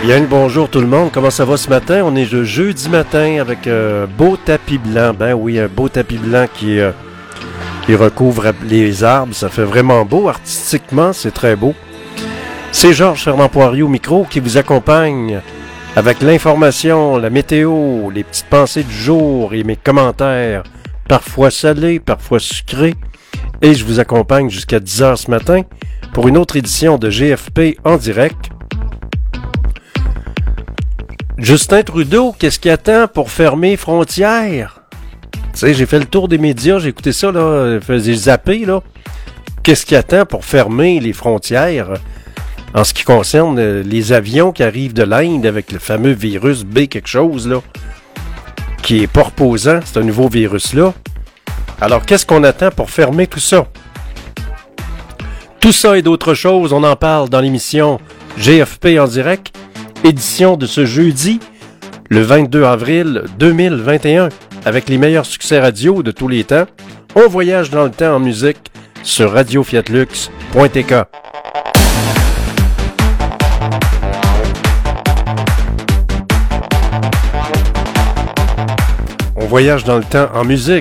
Bien le bonjour tout le monde, comment ça va ce matin? On est le jeudi matin avec un beau tapis blanc. Ben oui, un beau tapis blanc qui recouvre les arbres. Ça fait vraiment beau, artistiquement, c'est très beau. C'est Georges Fernand Poirier au micro qui vous accompagne avec l'information, la météo, les petites pensées du jour et mes commentaires, parfois salés, parfois sucrés. Et je vous accompagne jusqu'à 10h ce matin pour une autre édition de GFP en direct. Justin Trudeau, qu'est-ce qu'il attend pour fermer frontières? Tu sais, j'ai fait le tour des médias, j'ai écouté ça, là, j'ai zappé, là. Qu'est-ce qu'il attend pour fermer les frontières en ce qui concerne les avions qui arrivent de l'Inde avec le fameux virus B quelque chose, là, qui est pas reposant, c'est un nouveau virus-là. Alors, qu'est-ce qu'on attend pour fermer tout ça? Tout ça et d'autres choses, on en parle dans l'émission GFP en direct, édition de ce jeudi, le 22 avril 2021, avec les meilleurs succès radio de tous les temps. On voyage dans le temps en musique sur radiofiatlux.tk. On voyage dans le temps en musique.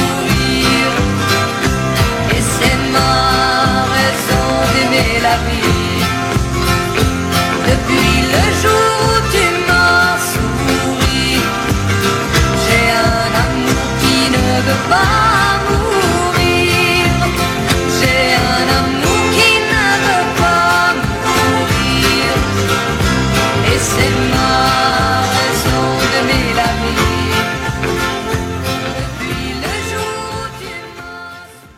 la vie. pas mourir. J'ai un amour qui ne veut pas mourir. Et c'est ma raison d'aimer la vie. Depuis le jour où tu m'as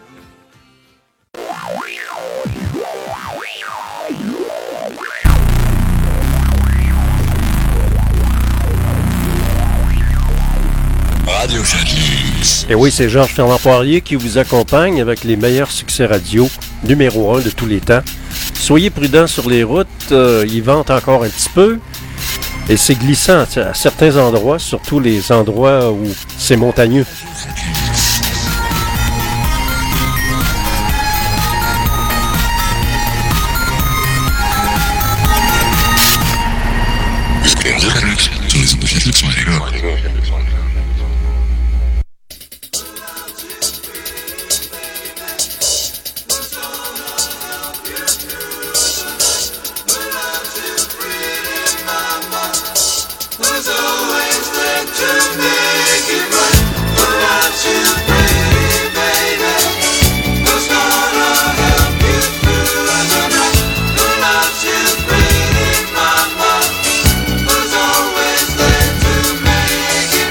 Radio Félix. Et oui, c'est Georges Fernand Poirier qui vous accompagne avec les meilleurs succès radio, numéro 1 de tous les temps. Soyez prudents sur les routes, il vente encore un petit peu. Et c'est glissant à certains endroits, surtout les endroits où c'est montagneux. Radio Félix. Sur les ondes de Félix, sur les gars. Make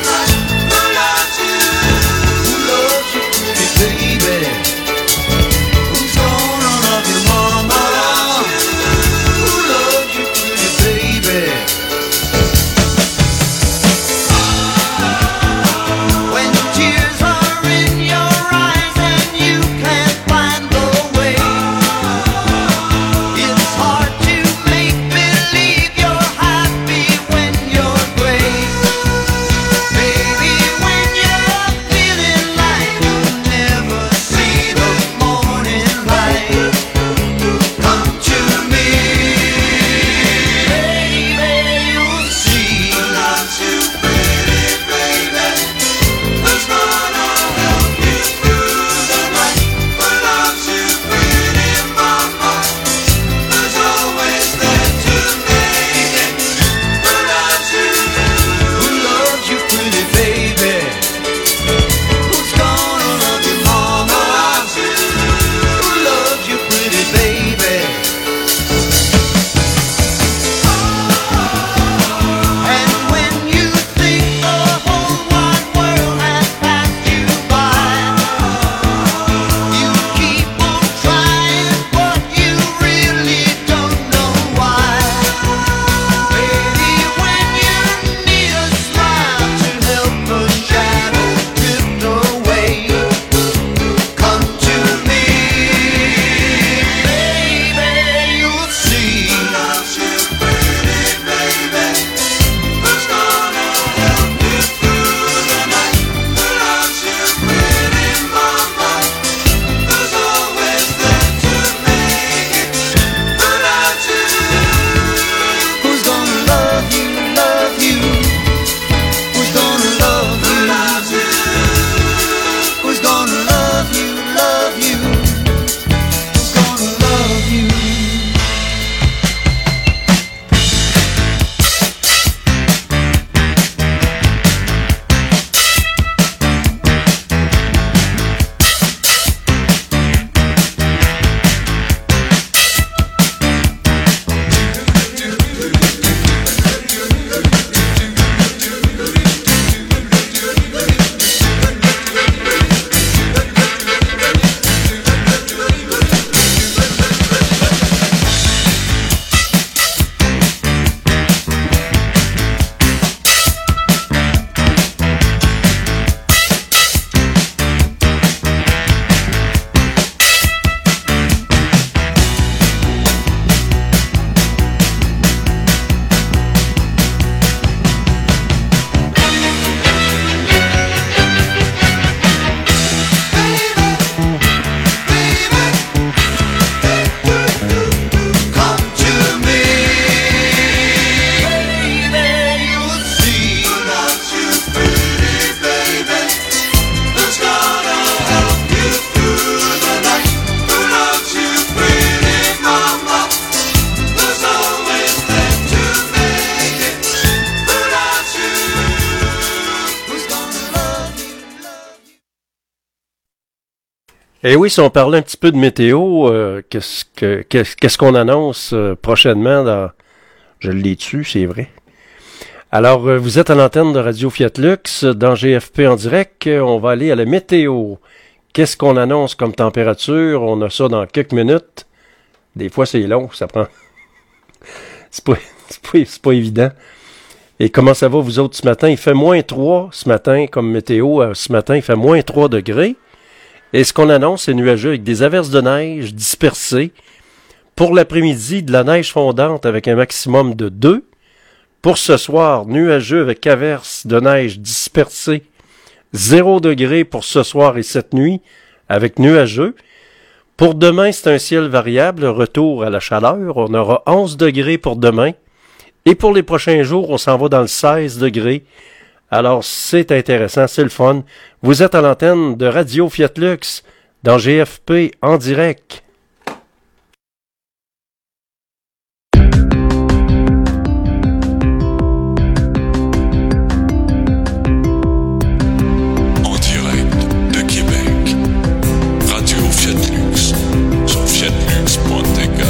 Eh oui, si on parlait un petit peu de météo, qu'est-ce qu'on annonce prochainement dans... Je l'ai dessus, c'est vrai. Alors, vous êtes à l'antenne de Radio Fiat Lux, dans GFP en direct. On va aller à la météo. Qu'est-ce qu'on annonce comme température? On a ça dans quelques minutes. Des fois, c'est long, ça prend... c'est pas évident. Et comment ça va, vous autres, ce matin? Il fait -3 ce matin, comme météo. Ce matin, il fait -3 degrés. Et ce qu'on annonce, c'est nuageux avec des averses de neige dispersées. Pour l'après-midi, de la neige fondante avec un maximum de 2. Pour ce soir, nuageux avec averses de neige dispersées. 0 degré pour ce soir et cette nuit avec nuageux. Pour demain, c'est un ciel variable, retour à la chaleur. On aura 11 degrés pour demain. Et pour les prochains jours, on s'en va dans le 16 degrés. Alors, c'est intéressant, c'est le fun. Vous êtes à l'antenne de Radio Fiat Lux, dans GFP en direct. En direct de Québec. Radio Fiat Lux sur fiatlux.tk.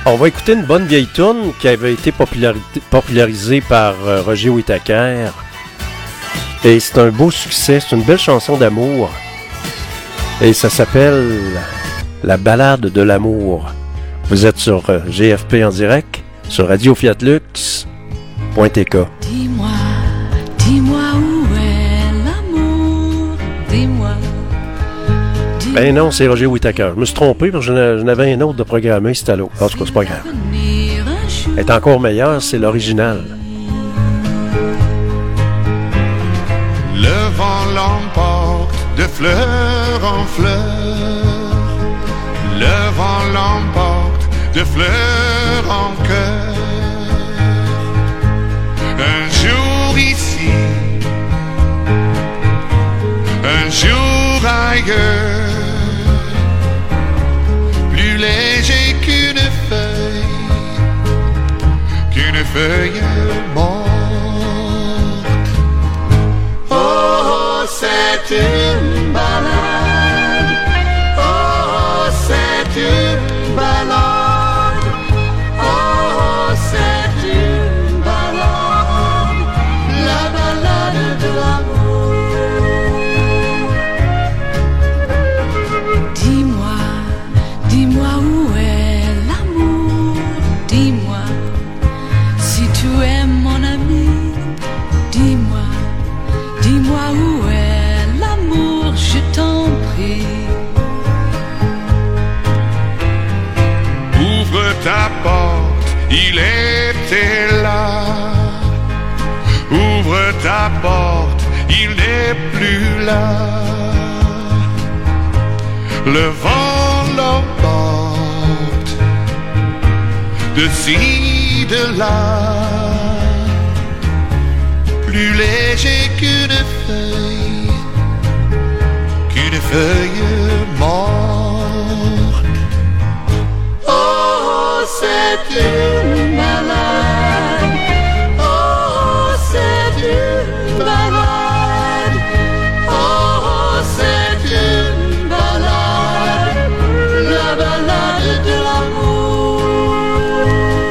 On va écouter une bonne vieille tourne qui avait été popularisée par Roger Whittaker. Et c'est un beau succès, c'est une belle chanson d'amour. Et ça s'appelle La Ballade de l'amour. Vous êtes sur GFP en direct, sur Radio Fiat Lux.tk. Dis-moi, dis-moi où est l'amour, dis-moi. Ben non, c'est Roger Whittaker. Je me suis trompé parce que j'en avais un autre de programmé, c'était à l'autre. En tout cas, c'est pas grave. Elle est encore meilleure, c'est l'original. Le vent l'emporte de fleur en fleur. Le vent l'emporte de fleur en cœur. Un jour ici, un jour ailleurs. Plus léger qu'une feuille morte. Oh, c'est une balade. Oh, c'est une balade. Oh, c'est une balade. La balade de l'amour. Dis-moi, dis-moi où est l'amour, dis-moi. Si tu es mon ami, dis-moi, dis-moi où est l'amour, je t'en prie. Ouvre ta porte, il était là. Ouvre ta porte, il n'est plus là. Le vent l'emporte de ci, de là. Plus léger qu'une feuille morte. Oh, c'est une balade. Oh, c'est une balade. Oh, c'est une balade. La balade de l'amour.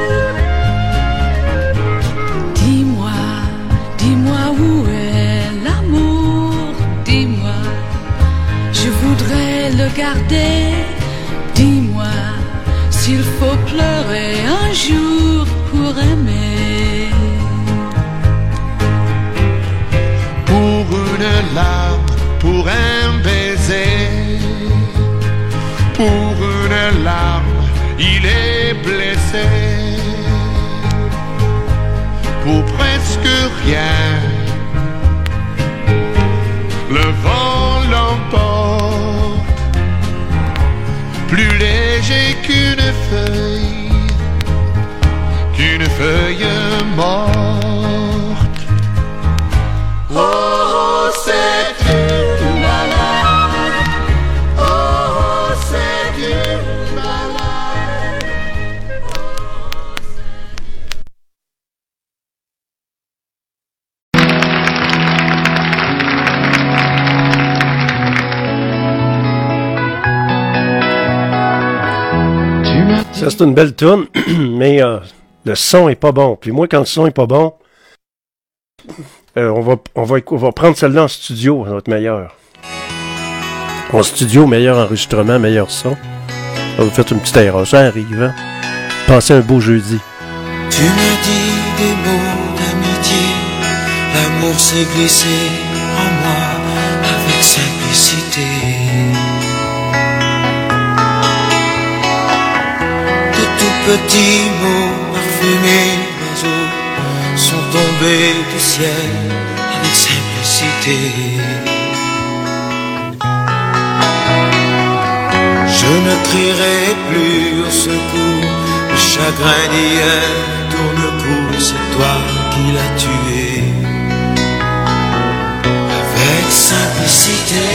Dis-moi, dis-moi où est l'amour, dis-moi. Je voudrais le garder, dis-moi. S'il faut pleurer un jour pour aimer. Pour une larme, pour un baiser. Pour une larme, il est blessé. Pour presque rien, le vent l'emporte. Plus léger qu'une feuille morte. Oh, c'est une balade. Oh, c'est une balade. Ça, c'est une belle tourne, mais le son est pas bon. Puis moi, quand le son est pas bon, on va prendre celle-là en studio, ça va être meilleur. En studio, meilleur enregistrement, meilleur son. Là, vous faites une petite erreur, ça arrive, hein? Passez un beau jeudi. Tu me dis des mots d'amitié, l'amour s'est glissé en moi avec simplicité. De tout petits mots parfumés d'oiseaux sont tombés du ciel avec simplicité. Je ne crierai plus au secours, le chagrin d'hier tourne le cou, c'est toi qui l'as tué avec simplicité.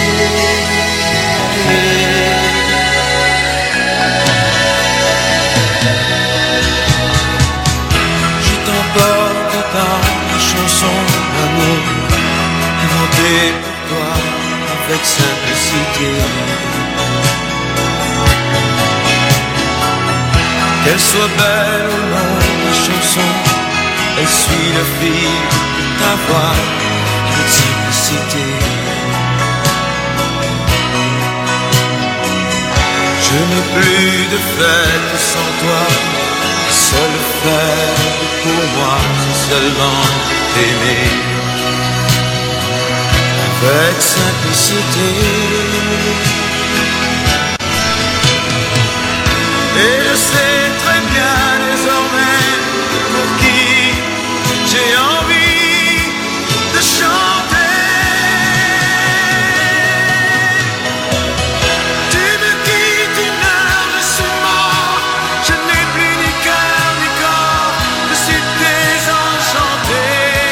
Je t'emporte dans la chanson d'amour inventée par toi avec simplicité. Qu'elle soit belle ou non, la chanson, elle suit le fil de ta voix, avec simplicité. Je n'ai plus de fête sans toi, la seule fête pour moi, c'est seulement t'aimer. Avec simplicité. Et je sais très bien désormais pour qui j'ai envie de chanter. Tu me quittes une heure, je suis mort. Je n'ai plus ni cœur ni corps, je suis désenchanté.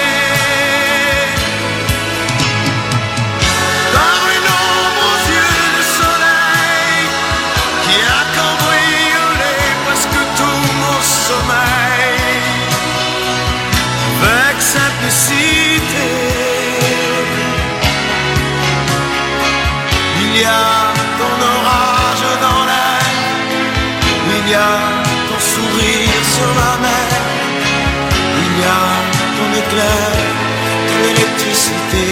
Par une ombre aux yeux de soleil qui a cambriolé presque tout mon sommeil. Avec simplicité, il y a ton orage dans l'air, il y a ton sourire sur ma mer, il y a ton éclair, ton électricité.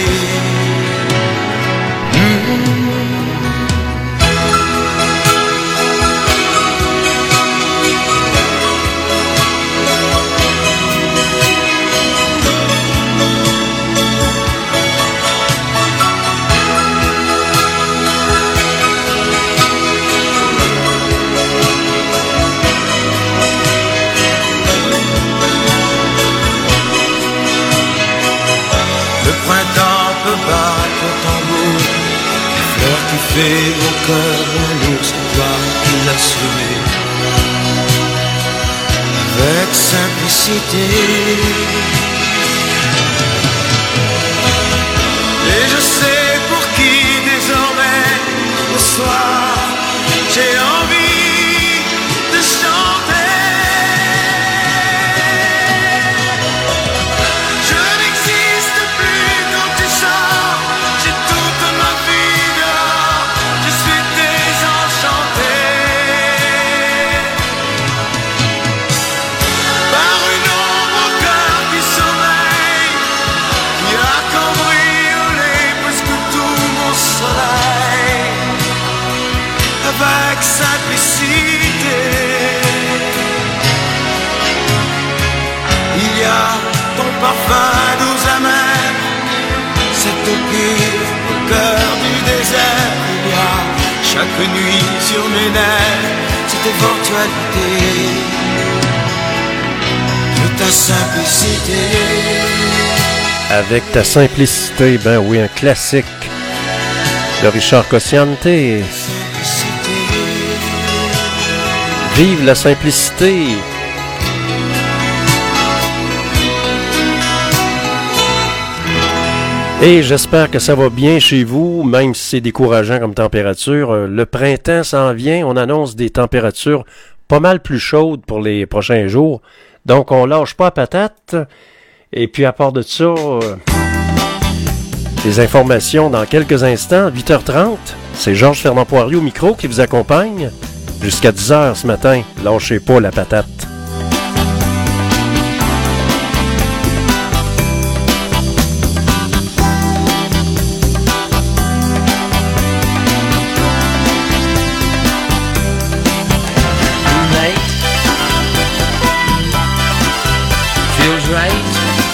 Le printemps peut battre au tambour, les fleurs qui fait au cœur l'amour, c'est toi qui l'as semé. Avec simplicité. Et je sais pour qui désormais, le soir, j'ai envie de chanter. Je n'existe plus quand tu sors, j'ai toute ma vie dehors, je suis désenchanté. Par une ombre au cœur qui sommeille, qui a cambriolé presque tout mon soleil. Avec simplicité, il y a ton parfum doux amer, cette eau pure au cœur du désert. Il y a chaque nuit sur mes nerfs cette éventualité de ta simplicité. Avec ta simplicité, ben oui, un classique de Richard Cosciante. Vive la simplicité! Et j'espère que ça va bien chez vous, même si c'est décourageant comme température. Le printemps s'en vient, on annonce des températures pas mal plus chaudes pour les prochains jours. Donc on lâche pas la patate. Et puis à part de ça, des informations dans quelques instants, 8h30. C'est Georges Fernand Poirier au micro qui vous accompagne. Jusqu'à 10h ce matin, lâchez pas la patate. Moonlight feels right.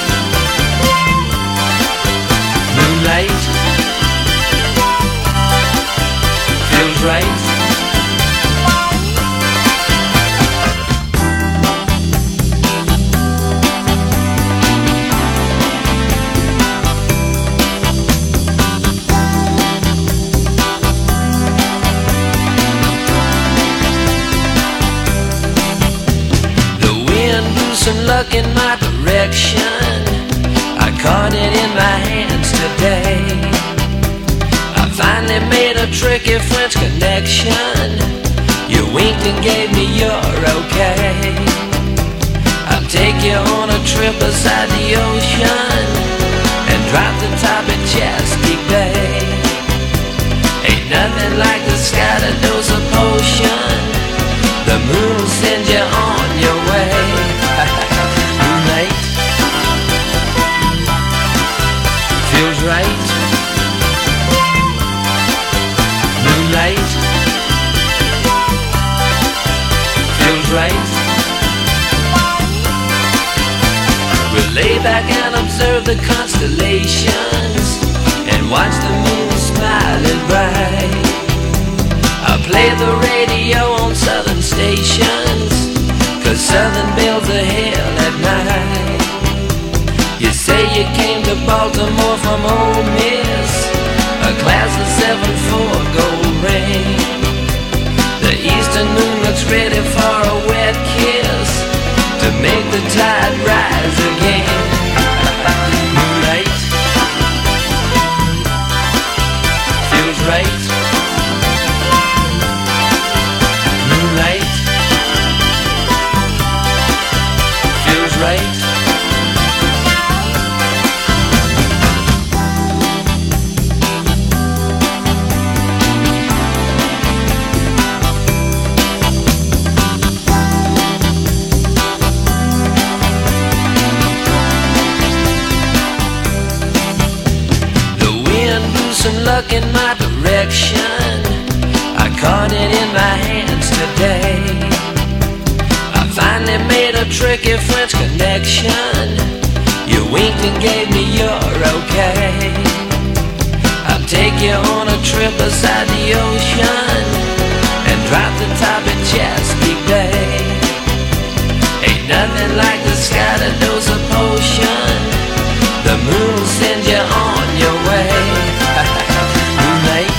Moonlight feels right. Luck in my direction, I caught it in my hands today. I finally made a tricky French connection. You winked and gave me your okay. I'll take you on a trip beside the ocean and drop the top at Chesapeake Bay. Ain't nothing like the sky to dose a potion. The moon will send you on lay back and observe the constellations and watch the moon smiling bright. I play the radio on southern stations, 'cause southern bells are hell at night. You say you came to Baltimore from Ole Miss, a class of 7-4 gold ring. The eastern moon looks ready for a wet kiss to make the tide rise again. Moonlight feels right. Moonlight feels right. Luck in my direction, I caught it in my hands today. I finally made a tricky French connection. You winked and gave me your okay. I'll take you on a trip beside the ocean and drop the top at Chesapeake Bay. Ain't nothing like the sky to dose a potion. The moon will send you on your way. Moonlight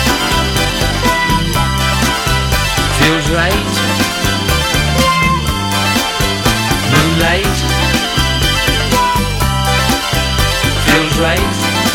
feels right. Moonlight feels right.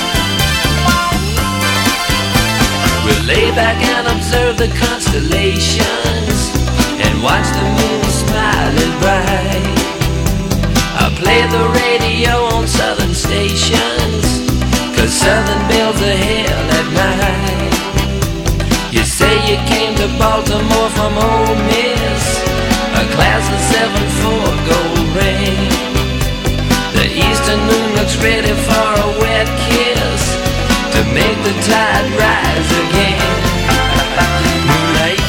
We'll lay back and observe the constellations and watch the moon smiling bright. I play the radio on southern stations, 'cause southern bells are hell at night. You say you came to Baltimore from Ole Miss, a class of 7-4 gold ring. The eastern moon looks ready for a wet kiss to make the tide rise again. Moonlight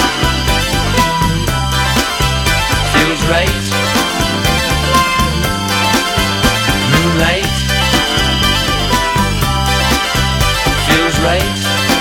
feels right. Moonlight feels right.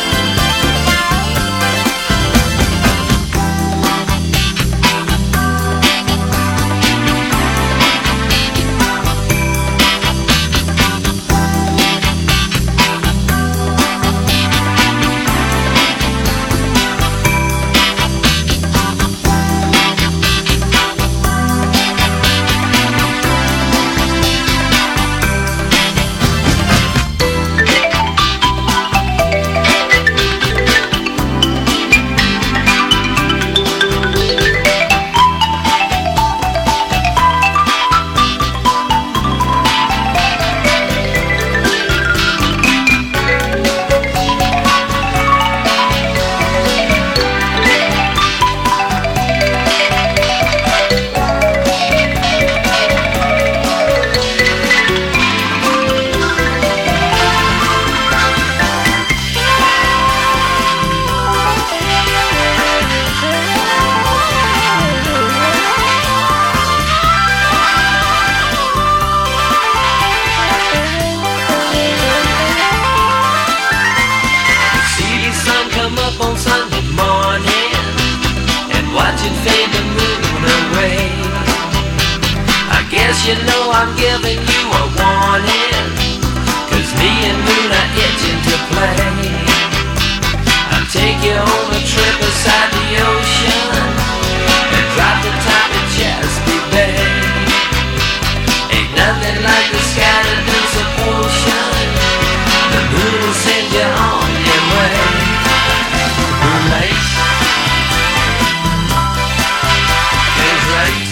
You know I'm giving you a warning, 'cause me and Moon are itching to play. I'll take you on a trip beside the ocean and drop the top at Chesapeake Bay. Ain't nothing like the sky to do some potion. The moon will send you on your way. Moonlight is right.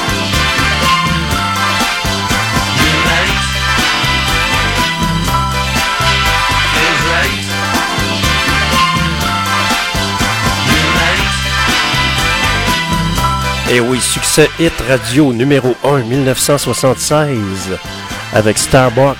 Et oui, succès hit radio numéro 1, 1976, avec Starbuck.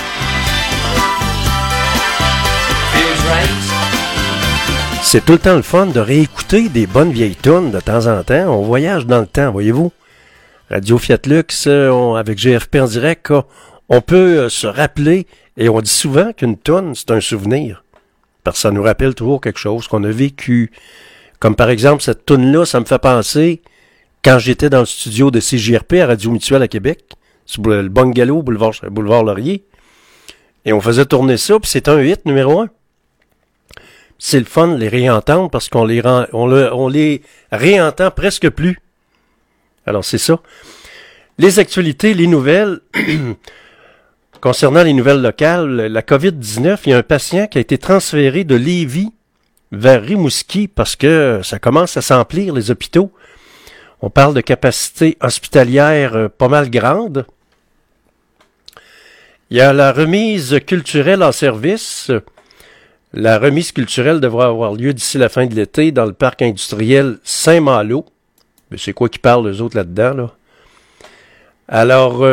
C'est tout le temps le fun de réécouter des bonnes vieilles tunes de temps en temps. On voyage dans le temps, voyez-vous. Radio Fiat Lux, avec GFP en direct, on peut se rappeler, et on dit souvent qu'une toune, c'est un souvenir. Parce que ça nous rappelle toujours quelque chose qu'on a vécu. Comme par exemple, cette toune-là, ça me fait penser, quand j'étais dans le studio de CJRP à Radio Mutuelle à Québec, sur le bungalow, boulevard Laurier, et on faisait tourner ça, puis c'est un hit numéro 1. C'est le fun de les réentendre parce qu'on on les réentend presque plus. Alors, c'est ça. Les actualités, les nouvelles. Concernant les nouvelles locales, la COVID-19, il y a un patient qui a été transféré de Lévis vers Rimouski parce que ça commence à s'emplir, les hôpitaux. On parle de capacité hospitalière pas mal grande. Il y a la remise culturelle en service. La remise culturelle devra avoir lieu d'ici la fin de l'été dans le parc industriel Saint-Malo. Mais c'est quoi qui parlent, eux autres, là-dedans, là? Alors,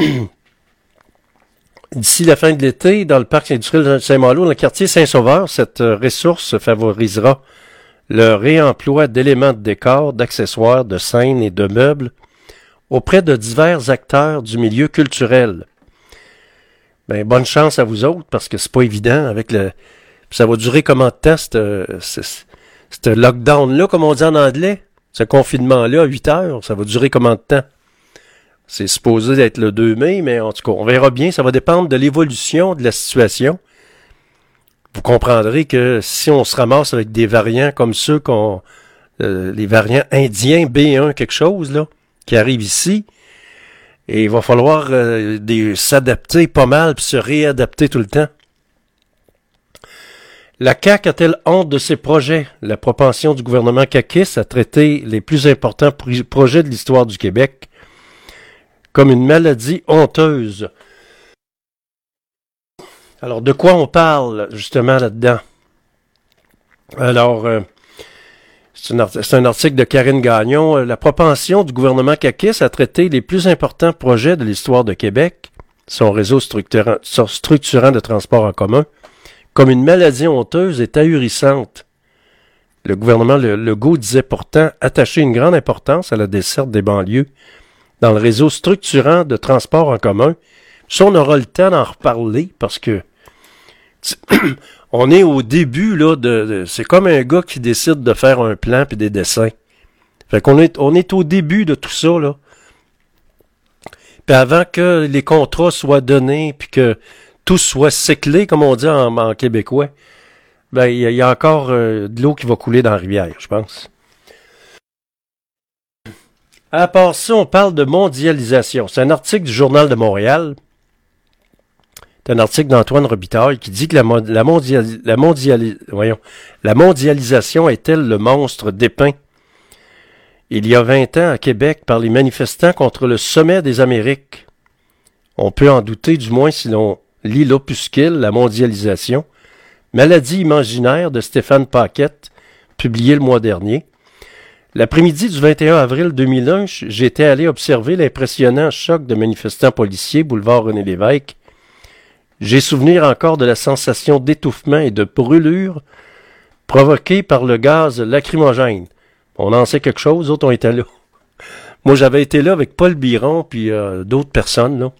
d'ici la fin de l'été, dans le parc industriel Saint-Malo, dans le quartier Saint-Sauveur, cette ressource favorisera le réemploi d'éléments de décor, d'accessoires, de scènes et de meubles auprès de divers acteurs du milieu culturel. Ben, bonne chance à vous autres, parce que c'est pas évident avec le... Ça va durer combien de temps, ce lockdown-là, comme on dit en anglais? Ce confinement-là, 8 heures, ça va durer combien de temps? C'est supposé être le 2 mai, mais en tout cas, on verra bien. Ça va dépendre de l'évolution de la situation. Vous comprendrez que si on se ramasse avec des variants comme ceux les variants indiens B1 quelque chose, là, qui arrivent ici, et il va falloir s'adapter pas mal puis se réadapter tout le temps. La CAQ a-t-elle honte de ses projets? La propension du gouvernement caquiste à traiter les plus importants projets de l'histoire du Québec comme une maladie honteuse. Alors, de quoi on parle, justement, là-dedans? Alors, c'est un article de Karine Gagnon. La propension du gouvernement caquiste à traiter les plus importants projets de l'histoire de Québec, son réseau structurant de transport en commun, comme une maladie honteuse et ahurissante. Le gouvernement Legault disait pourtant attacher une grande importance à la desserte des banlieues dans le réseau structurant de transport en commun. Ça, on aura le temps d'en reparler parce que on est au début, là, c'est comme un gars qui décide de faire un plan puis des dessins. Fait qu'on est au début de tout ça, là. Puis avant que les contrats soient donnés puis que tout soit séclé, comme on dit en québécois, ben, il y a encore de l'eau qui va couler dans la rivière, je pense. À part ça, on parle de mondialisation. C'est un article du Journal de Montréal. C'est un article d'Antoine Robitaille qui dit que la mondialisation est-elle le monstre dépeint il y a 20 ans à Québec par les manifestants contre le sommet des Amériques. On peut en douter, du moins si l'on lit l'opuscule, La mondialisation, maladie imaginaire de Stéphane Paquette, publié le mois dernier. L'après-midi du 21 avril 2001, j'étais allé observer l'impressionnant choc de manifestants policiers, boulevard René-Lévesque. J'ai souvenir encore de la sensation d'étouffement et de brûlure provoquée par le gaz lacrymogène. On en sait quelque chose, d'autres ont été là. Moi, j'avais été là avec Paul Biron puis d'autres personnes, là.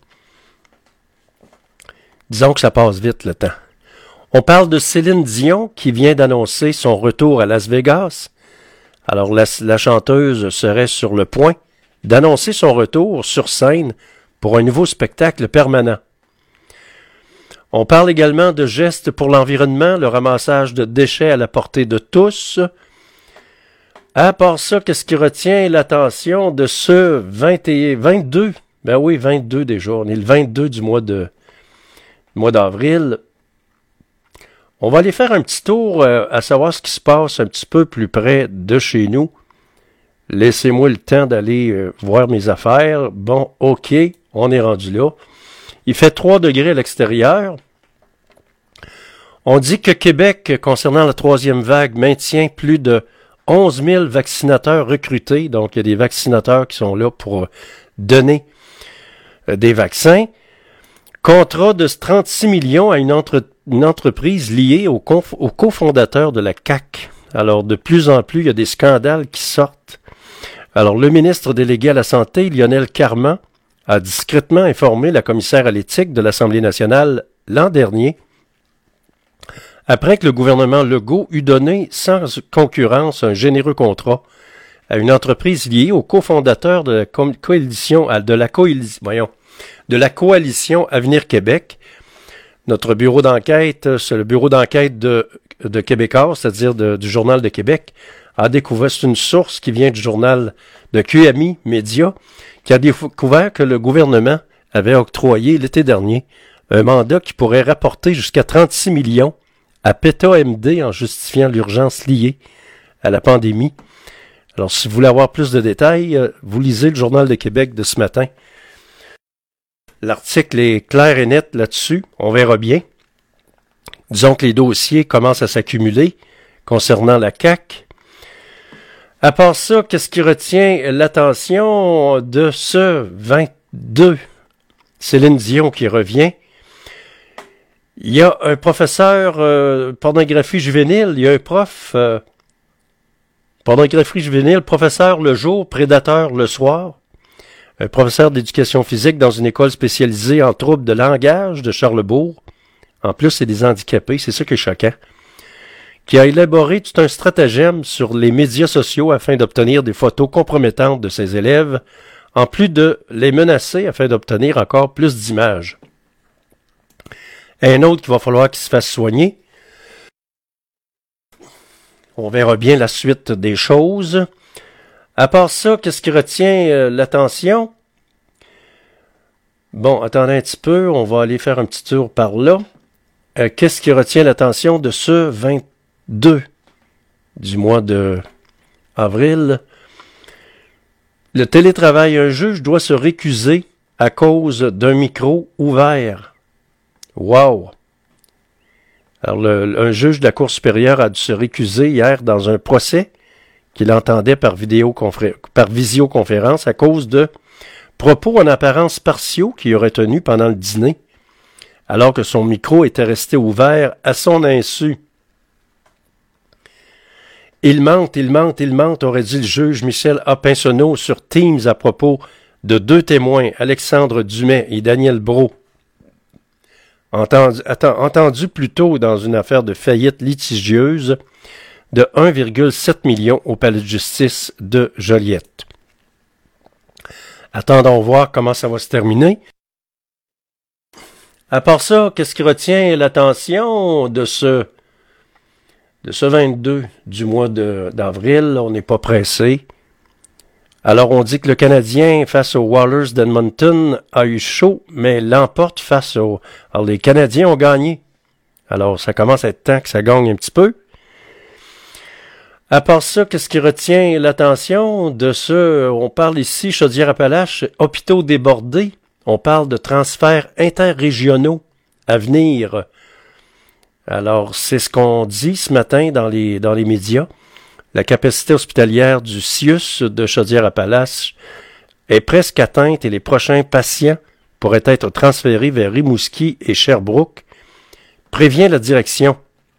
Disons que ça passe vite, le temps. On parle de Céline Dion qui vient d'annoncer son retour à Las Vegas. Alors, la chanteuse serait sur le point d'annoncer son retour sur scène pour un nouveau spectacle permanent. On parle également de gestes pour l'environnement, le ramassage de déchets à la portée de tous. À part ça, qu'est-ce qui retient l'attention de ce 22? Ben oui, 22 déjà. On est le 22 du mois d'avril. On va aller faire un petit tour à savoir ce qui se passe un petit peu plus près de chez nous. Laissez-moi le temps d'aller voir mes affaires. Bon, OK, on est rendu là. Il fait 3 degrés à l'extérieur. On dit que Québec, concernant la 3e vague, maintient plus de 11 000 vaccinateurs recrutés. Donc, il y a des vaccinateurs qui sont là pour donner des vaccins. Contrat de 36 millions à une entreprise liée au cofondateur de la CAQ. Alors, de plus en plus, il y a des scandales qui sortent. Alors, le ministre délégué à la Santé, Lionel Carman, a discrètement informé la commissaire à l'éthique de l'Assemblée nationale l'an dernier, après que le gouvernement Legault eut donné sans concurrence un généreux contrat à une entreprise liée au cofondateur de la coalition Avenir Québec. Notre bureau d'enquête, c'est le bureau d'enquête de Québécois, c'est-à-dire du Journal de Québec, a découvert, c'est une source qui vient du journal de QMI Média, qui a découvert que le gouvernement avait octroyé l'été dernier un mandat qui pourrait rapporter jusqu'à 36 millions à PETA-MD en justifiant l'urgence liée à la pandémie. Alors, si vous voulez avoir plus de détails, vous lisez le Journal de Québec de ce matin. L'article est clair et net là-dessus. On verra bien. Disons que les dossiers commencent à s'accumuler concernant la CAQ. À part ça, qu'est-ce qui retient l'attention de ce 22? Céline Dion qui revient. Il y a un professeur pornographie juvénile, il y a un prof pornographie juvénile, professeur le jour, prédateur le soir, un professeur d'éducation physique dans une école spécialisée en troubles de langage de Charlesbourg. En plus, c'est des handicapés, c'est ça qui est choquant. Qui a élaboré tout un stratagème sur les médias sociaux afin d'obtenir des photos compromettantes de ses élèves, en plus de les menacer afin d'obtenir encore plus d'images. Un autre qu'il va falloir qu'il se fasse soigner. On verra bien la suite des choses. À part ça, qu'est-ce qui retient l'attention? Bon, attendez un petit peu, on va aller faire un petit tour par là. Qu'est-ce qui retient l'attention de ce 22 du mois de avril? Le télétravail, un juge doit se récuser à cause d'un micro ouvert. Wow! Alors, un juge de la Cour supérieure a dû se récuser hier dans un procès qu'il entendait par visioconférence à cause de propos en apparence partiaux qu'il aurait tenus pendant le dîner, alors que son micro était resté ouvert à son insu. Il mente, aurait dit le juge Michel A. Pinsonneau sur Teams à propos de deux témoins, Alexandre Dumais et Daniel Brault. Entendu plus tôt dans une affaire de faillite litigieuse de 1,7 million au palais de justice de Joliette. Attendons voir comment ça va se terminer. À part ça, qu'est-ce qui retient l'attention de ce 22 du mois d'avril? On n'est pas pressé. Alors, on dit que le Canadien, face aux Whalers d'Edmonton, a eu chaud, mais l'emporte face aux... Alors, les Canadiens ont gagné. Alors, ça commence à être temps que ça gagne un petit peu. À part ça, qu'est-ce qui retient l'attention de ce... On parle ici, Chaudière-Appalaches, hôpitaux débordés. On parle de transferts interrégionaux à venir. Alors, c'est ce qu'on dit ce matin dans les médias. La capacité hospitalière du CIUS de Chaudière-Appalaches est presque atteinte et les prochains patients pourraient être transférés vers Rimouski et Sherbrooke, prévient la direction.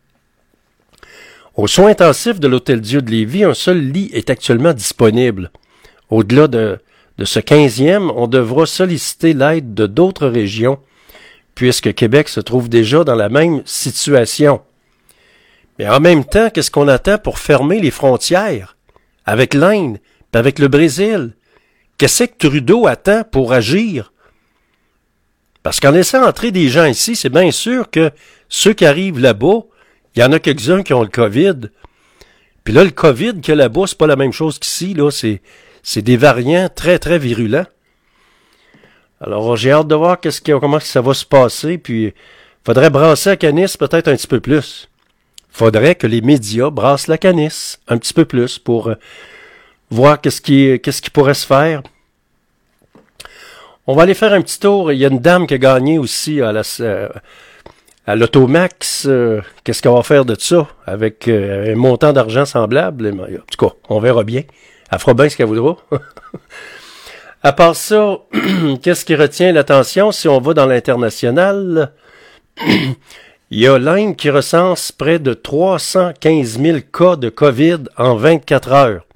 Aux soins intensifs de l'Hôtel-Dieu de Lévis, un seul lit est actuellement disponible. Au-delà de ce 15e, on devra solliciter l'aide de d'autres régions, puisque Québec se trouve déjà dans la même situation. Mais en même temps, qu'est-ce qu'on attend pour fermer les frontières avec l'Inde et avec le Brésil? Qu'est-ce que Trudeau attend pour agir? Parce qu'en laissant entrer des gens ici, c'est bien sûr que ceux qui arrivent là-bas, il y en a quelques-uns qui ont le COVID. Puis là, le COVID qu'il y a là-bas, c'est pas la même chose qu'ici. Là, c'est des variants très, très virulents. Alors, j'ai hâte de voir comment ça va se passer. Puis, faudrait brasser la canisse peut-être un petit peu plus. Faudrait que les médias brassent la canisse un petit peu plus pour voir qu'est-ce qui pourrait se faire. On va aller faire un petit tour. Il y a une dame qui a gagné aussi à l'Automax. Qu'est-ce qu'on va faire de ça avec un montant d'argent semblable? En tout cas, on verra bien. Elle fera bien ce qu'elle voudra. À part ça, qu'est-ce qui retient l'attention si on va dans l'international? Il y a l'Inde qui recense près de 315 000 cas de COVID en 24 heures.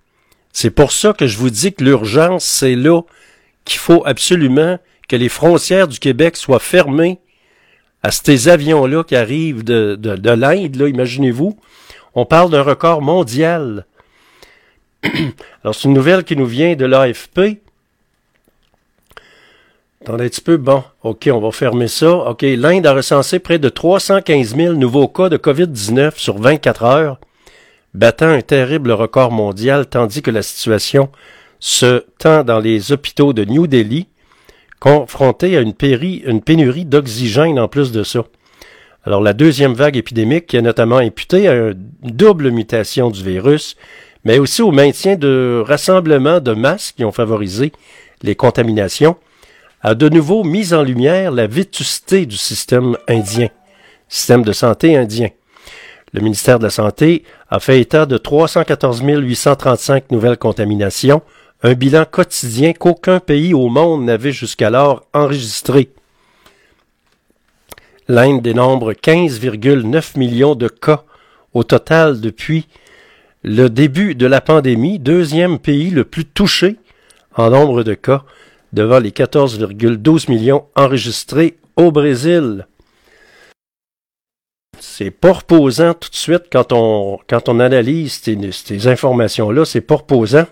C'est pour ça que je vous dis que l'urgence, c'est là qu'il faut absolument que les frontières du Québec soient fermées à ces avions-là qui arrivent de l'Inde, là, imaginez-vous. On parle d'un record mondial. Alors, c'est une nouvelle qui nous vient de l'AFP. Attendez un petit peu. Bon, OK, on va fermer ça. OK, l'Inde a recensé près de 315 000 nouveaux cas de COVID-19 sur 24 heures, battant un terrible record mondial, tandis que la situation se tend dans les hôpitaux de New Delhi, confrontés à une pénurie d'oxygène en plus de ça. Alors, la deuxième vague épidémique qui est notamment imputée à une double mutation du virus, mais aussi au maintien de rassemblements de masse qui ont favorisé les contaminations, a de nouveau mis en lumière la vétusté du système de santé indien. Le ministère de la Santé a fait état de 314 835 nouvelles contaminations, un bilan quotidien qu'aucun pays au monde n'avait jusqu'alors enregistré. L'Inde dénombre 15,9 millions de cas au total depuis le début de la pandémie, deuxième pays le plus touché en nombre de cas, devant les 14,12 millions enregistrés au Brésil. C'est pas reposant tout de suite quand on analyse ces informations-là, c'est pas reposant.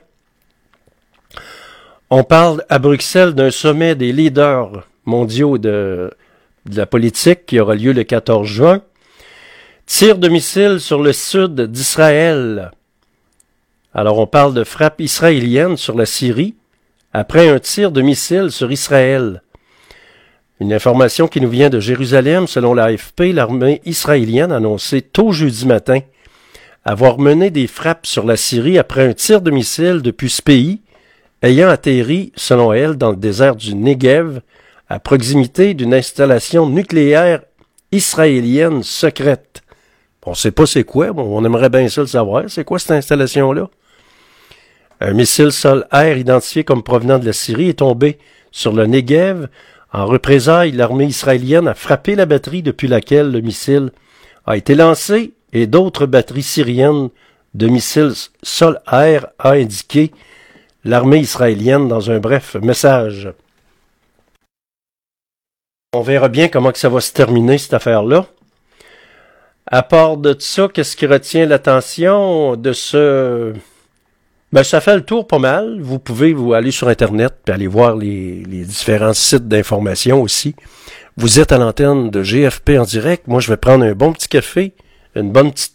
On parle à Bruxelles d'un sommet des leaders mondiaux de la politique qui aura lieu le 14 juin. Tir de missiles sur le sud d'Israël. Alors on parle de frappe israélienne sur la Syrie après un tir de missile sur Israël. Une information qui nous vient de Jérusalem, selon l'AFP, l'armée israélienne a annoncé tôt jeudi matin avoir mené des frappes sur la Syrie après un tir de missile depuis ce pays, ayant atterri, selon elle, dans le désert du Negev, à proximité d'une installation nucléaire israélienne secrète. On ne sait pas c'est quoi, on aimerait bien ça le savoir. C'est quoi cette installation-là? Un missile sol-air identifié comme provenant de la Syrie est tombé sur le Negev. En représailles, l'armée israélienne a frappé la batterie depuis laquelle le missile a été lancé et d'autres batteries syriennes de missiles sol-air, a indiqué l'armée israélienne dans un bref message. On verra bien comment que ça va se terminer, cette affaire-là. À part de ça, qu'est-ce qui retient l'attention de ce... Ben, ça fait le tour pas mal. Vous pouvez aller sur Internet et aller voir les différents sites d'information aussi. Vous êtes à l'antenne de GFP en direct. Moi, je vais prendre un bon petit café, un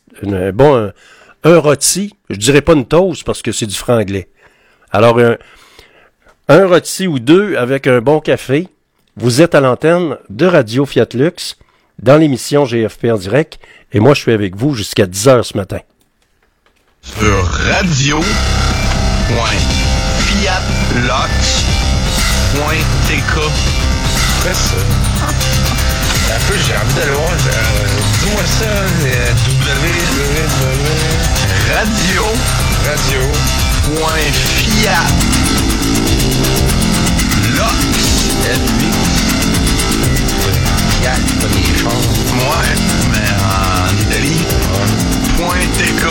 rôti. Je dirais pas une toast parce que c'est du franglais. Alors, un rôti ou deux avec un bon café. Vous êtes à l'antenne de Radio Fiat Lux dans l'émission GFP en direct. Et moi, je suis avec vous jusqu'à 10h ce matin. Sur radio.fiatlux.tk. Quoi ça? Un peu, j'ai envie d'aller voir. Dis-moi ça. Fiat, comme les chars. Ouais, mais en Italie. .tk.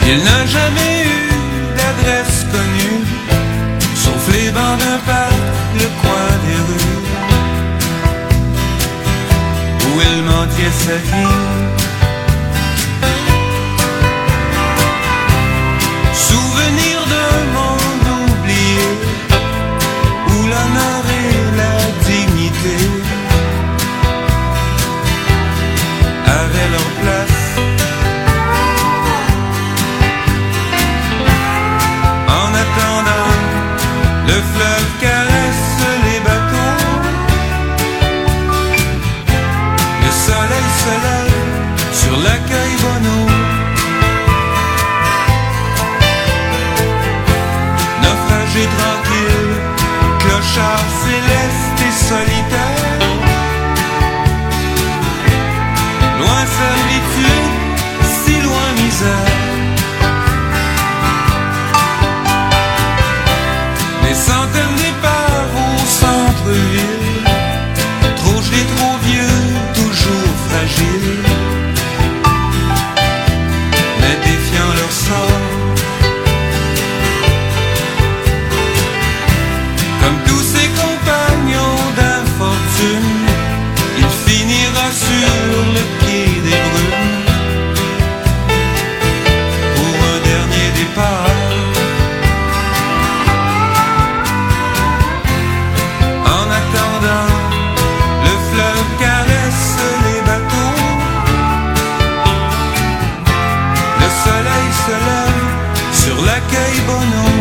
Il n'a jamais eu d'adresse connue, sauf les bancs d'un parc, le coin des rues, où il mentait sa vie. Souvenir d'un monde oublié, où l'honneur et la dignité avaient leur place. En attendant, le fleuve caresse les bateaux. Le soleil se lève sur la Caille Bonneau. Naufragé tranquille, clochard céleste et solitaire. Loin servitude, si loin misère. Des centaines d'épaves au centre-ville, trop gelés, trop vieux, toujours fragiles, mais défiant leur sort. Comme tous ses compagnons d'infortune, il finira sur le quai des Brumes pour un dernier départ. En attendant, le fleuve caresse les bateaux. Le soleil se lève sur la Caille Bonneau.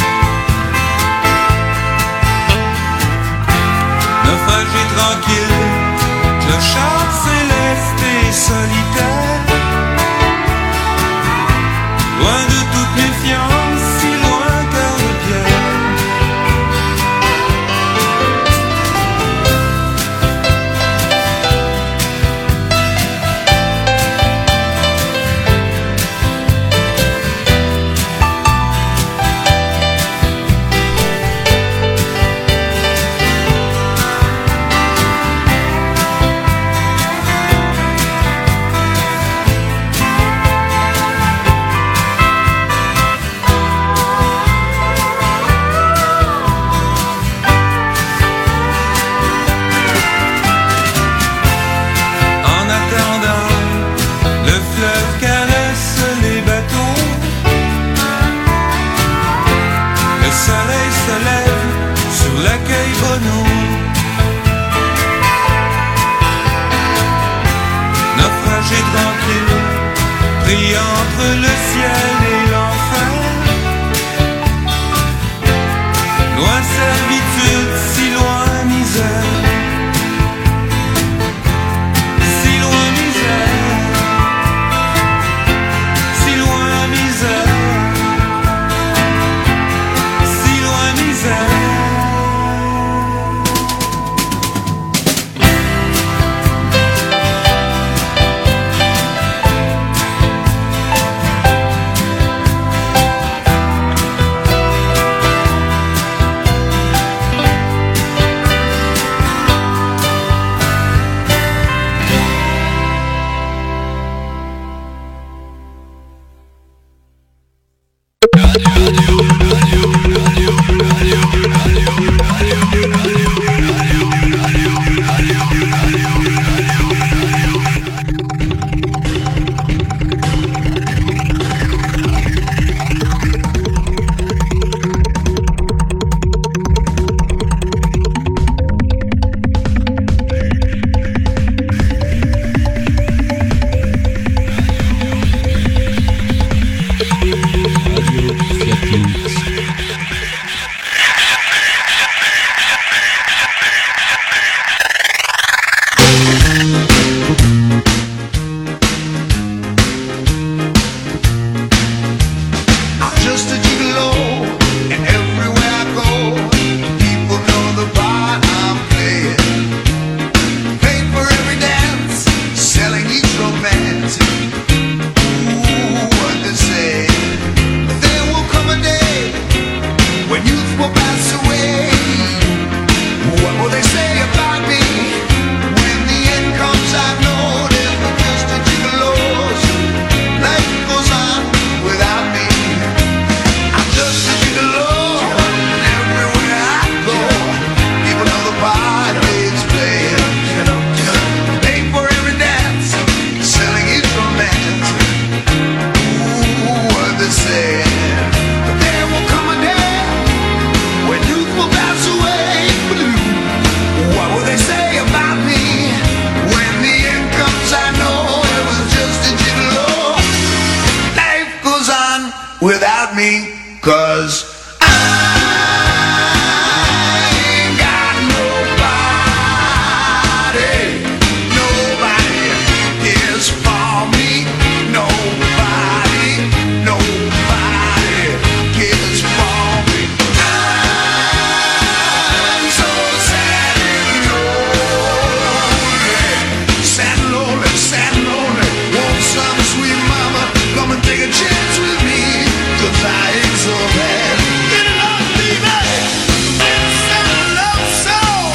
Naufragé tranquille, clochard céleste et solitaire. Loin de toute méfiance, si loin cœur de pierre. En attendant, le fleuve caresse les bateaux. Le soleil se lève sur la Caille Bonneau. Naufragé tranquille, pris entre le ciel et l'enfer. Loin servitude, si loin misère. Si loin misère. Si loin misère. Si loin misère. Radio Fiat Linux. without me, 'cause I ain't got nobody. Nobody is for me. Nobody cares for me. I'm so sad and lonely, sad and lonely. Want some sweet mama, come and take a chance with me, 'cause I ain't so bad. Get it on, baby. It's a love song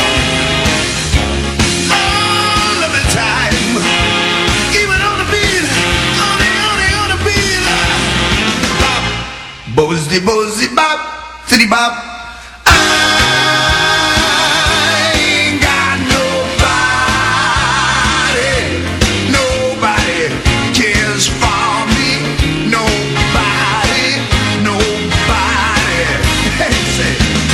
all of the time. Even on the beat, on the beat. Bop, bozy, bozy, bop, city bop. I ain't got nobody cares for me. Nobody. Hey, say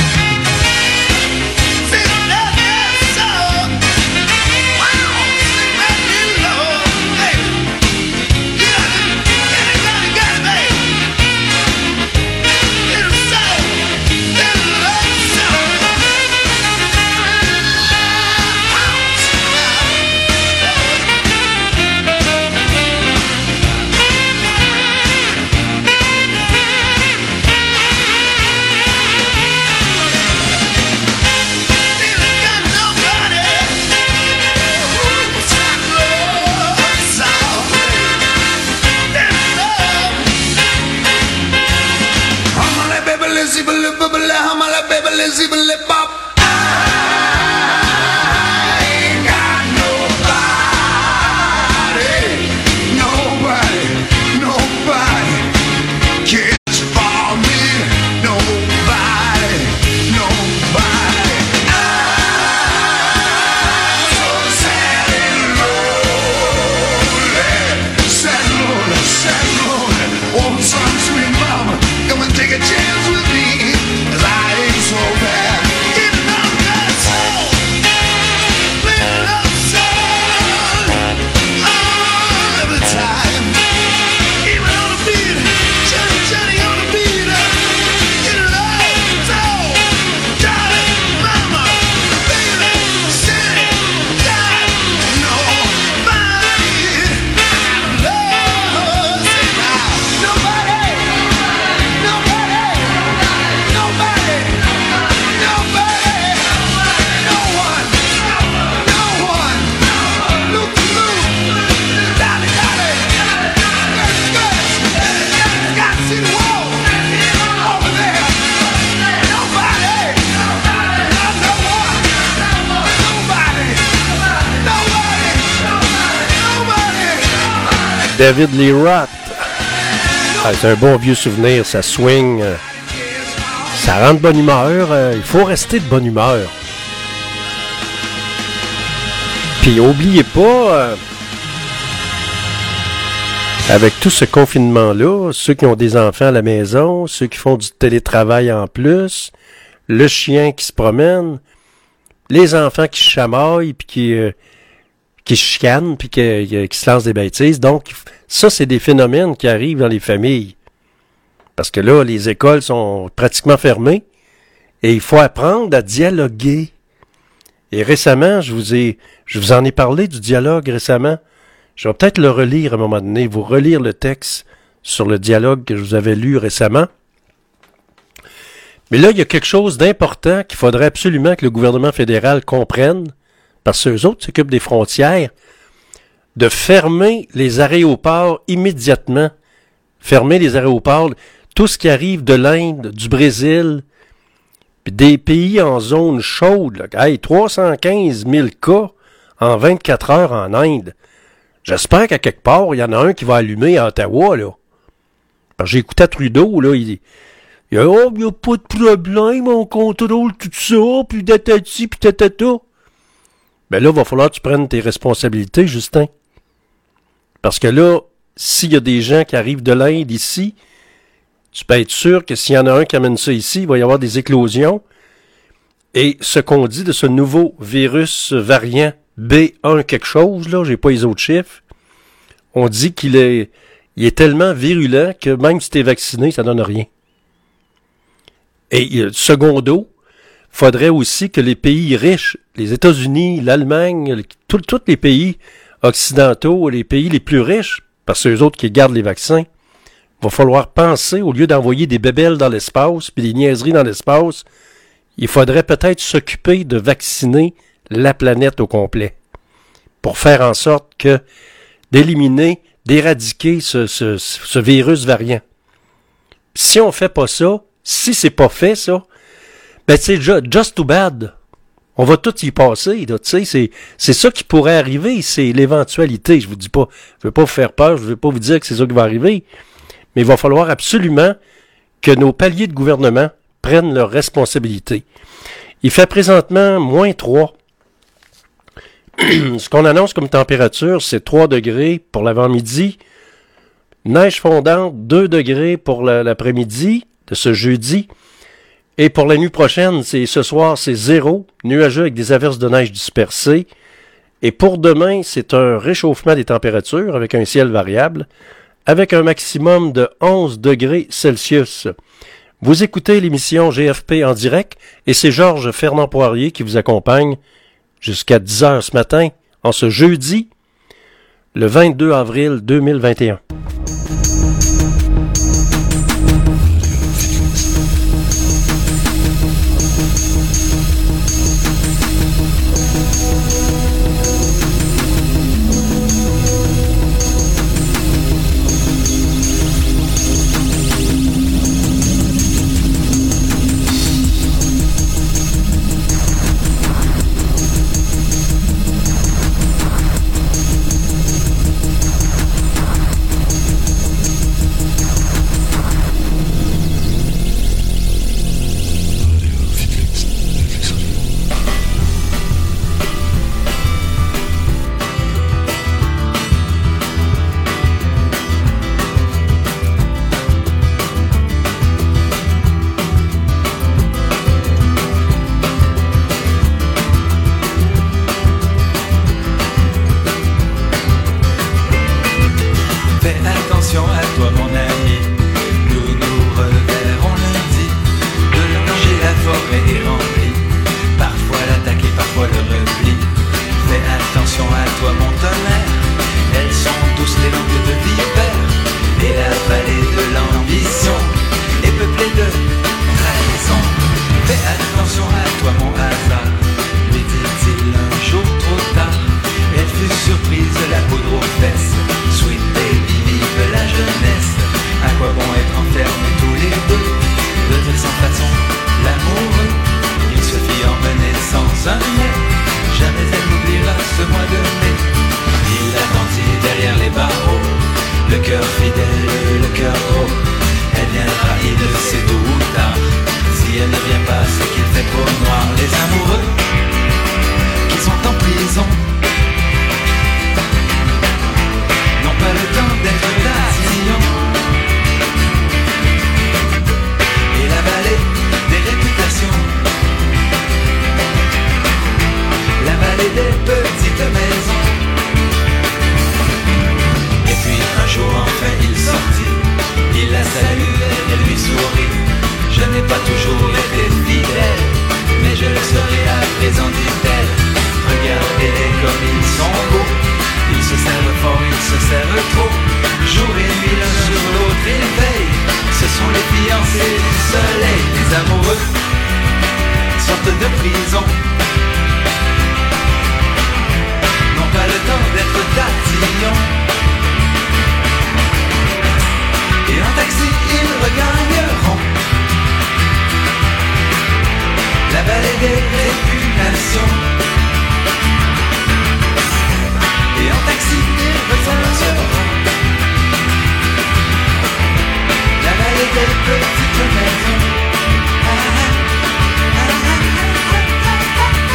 that song. Wow, sing that little love. Hey, got it, baby. Little song, little love song. David Lee Roth. Ah, c'est un bon vieux souvenir, ça swing, ça rend de bonne humeur, il faut rester de bonne humeur. Puis oubliez pas, avec tout ce confinement-là, ceux qui ont des enfants à la maison, ceux qui font du télétravail en plus, le chien qui se promène, les enfants qui se chamaillent puis qui se chicanent puis qui se lancent des bêtises. Donc, ça, c'est des phénomènes qui arrivent dans les familles. Parce que là, les écoles sont pratiquement fermées et il faut apprendre à dialoguer. Et récemment, je vous en ai parlé du dialogue récemment. Je vais peut-être le relire à un moment donné, vous relire le texte sur le dialogue que je vous avais lu récemment. Mais là, il y a quelque chose d'important qu'il faudrait absolument que le gouvernement fédéral comprenne, parce que eux autres s'occupent des frontières, de fermer les aéroports immédiatement. Fermer les aéroports, tout ce qui arrive de l'Inde, du Brésil, puis des pays en zone chaude. Là. Hey, 315 000 cas en 24 heures en Inde. J'espère qu'à quelque part, il y en a un qui va allumer à Ottawa, là. Parce que j'ai écouté à Trudeau, là, il y a pas de problème, on contrôle tout ça, puis tatati, puis tatata. Ben là, il va falloir que tu prennes tes responsabilités, Justin. Parce que là, s'il y a des gens qui arrivent de l'Inde ici, tu peux être sûr que s'il y en a un qui amène ça ici, il va y avoir des éclosions. Et ce qu'on dit de ce nouveau virus variant B1 quelque chose, là, j'ai pas les autres chiffres, on dit qu'il il est tellement virulent que même si tu es vacciné, ça donne rien. Et secondo, faudrait aussi que les pays riches, les États-Unis, l'Allemagne, tous les pays occidentaux, les pays les plus riches, parce que c'est eux autres qui gardent les vaccins, va falloir penser, au lieu d'envoyer des bébelles dans l'espace, puis des niaiseries dans l'espace, il faudrait peut-être s'occuper de vacciner la planète au complet, pour faire en sorte que d'éliminer, d'éradiquer ce virus variant. Si on fait pas ça, si c'est pas fait ça, ben c'est just too bad. On va tout y passer, là, tu sais, c'est ça qui pourrait arriver, c'est l'éventualité. Je vous dis pas, je veux pas vous faire peur, je veux pas vous dire que c'est ça qui va arriver, mais il va falloir absolument que nos paliers de gouvernement prennent leurs responsabilités. Il fait présentement -3. Ce qu'on annonce comme température, c'est 3 degrés pour l'avant-midi, neige fondante, 2 degrés pour l'après-midi de ce jeudi, et pour la nuit prochaine, ce soir, c'est 0, nuageux avec des averses de neige dispersées, et pour demain, c'est un réchauffement des températures avec un ciel variable, avec un maximum de 11 degrés Celsius. Vous écoutez l'émission GFP en direct, et c'est Georges Fernand Poirier qui vous accompagne jusqu'à 10h ce matin, en ce jeudi, le 22 avril 2021. Petites maisons.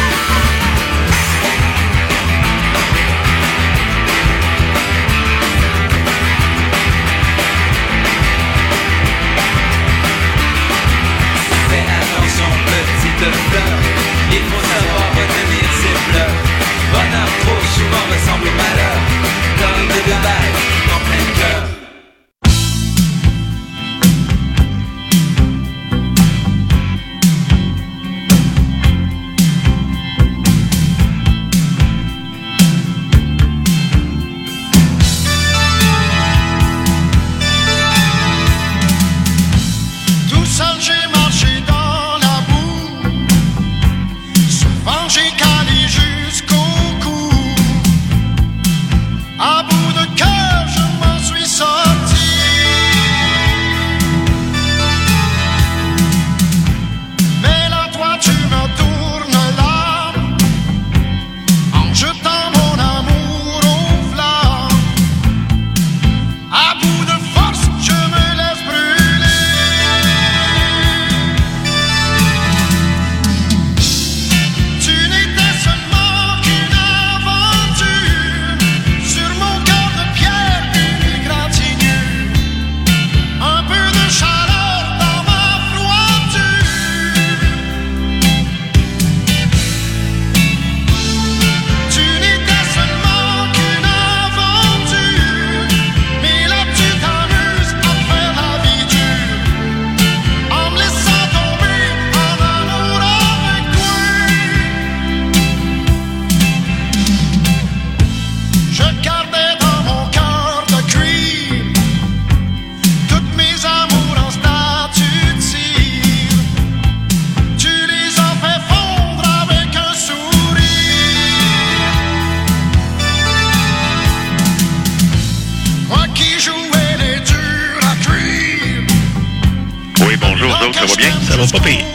autres, ça va bien? Ça va pas pire.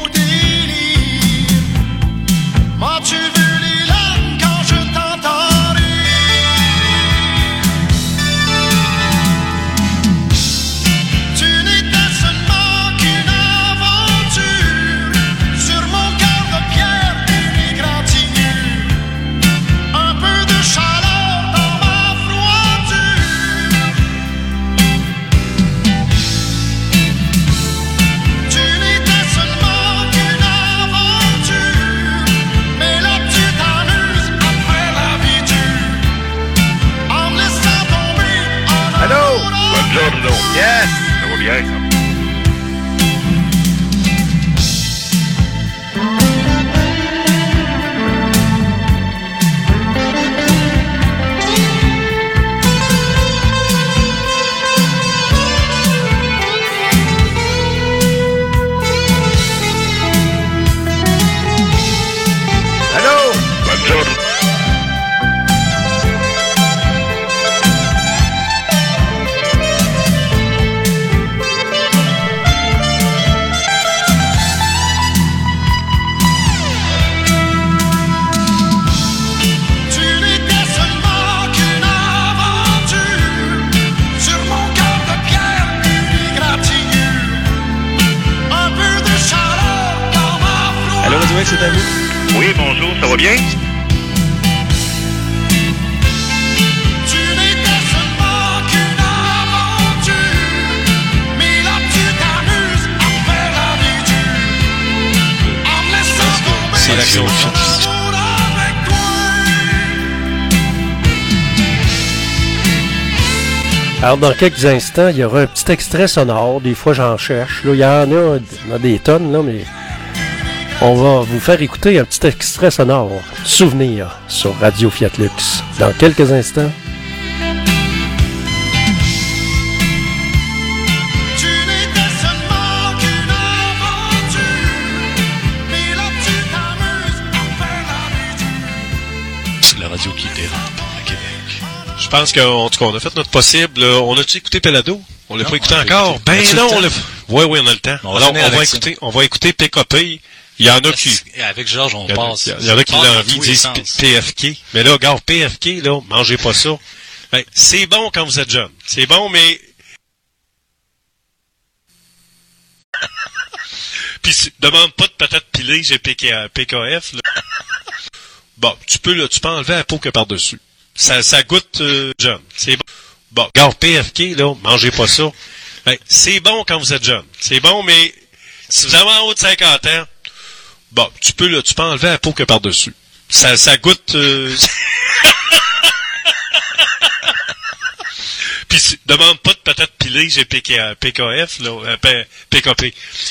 M'as-tu vu les larmes quand je t'entends rire? Tu n'étais seulement qu'une aventure sur mon cœur de pierre une égratignure, un peu de chaleur dans ma froidure. Tu n'étais seulement qu'une aventure, mais là tu t'amuses après la vie dure, en me laissant tomber en Allô? amour avec Buongiorno. Yes! Ça va bien, ça. Allô? Buongiorno. Tu n'étais seulement qu'une aventure sur mon cœur de pierre une égratignure, un peu de chaleur dans ma froidure. Allô, Radio X, c'est à vous. Oui, bonjour, ça va bien? Tu n'étais seulement qu'une aventure, mais là tu t'amuses après la vie dure, en me laissant tomber c'est l'action en fixe. amour avec toi. Alors, dans quelques instants, il y aura un petit extrait sonore. Des fois, j'en cherche. Là, il y en a des tonnes, là, mais on va vous faire écouter un petit extrait sonore. Souvenir sur Radio Fiat Lux. Dans quelques instants. Tu n'étais seulement qu'une aventure, mais là tu t'amuses après la vie dure. C'est la radio qui dérape à Québec. Je pense qu'en tout cas, on a fait notre possible. On a-tu écouté Pelado? On l'a Non, pas écouté on l'a encore? écouté. Ben As-tu non, le on l'a... temps? Oui, on a le temps. On va Alors, finir avec on va écouter PKP. Il y en a qui... Et avec Georges, on Il y en a, passe. il y en a qui on passe l'ont dans envie, tous ils les disent sens. PFK. Mais là, regarde, PFK, là, mangez pas ça. Ben, c'est bon quand vous êtes jeune. C'est bon, mais... Puis, demande pas de patates pilées, j'ai PKF, là. Bon, tu peux enlever la peau que par-dessus. Ça goûte jeune. C'est bon. Bon, regarde, PFK, là, mangez pas ça. Ben, c'est bon quand vous êtes jeune. C'est bon, mais si vous avez en haut de 50 ans, bon, tu peux enlever la peau que par-dessus. Ça goûte... Puis, demande pas de patates pilées, j'ai PKF, là, PKP.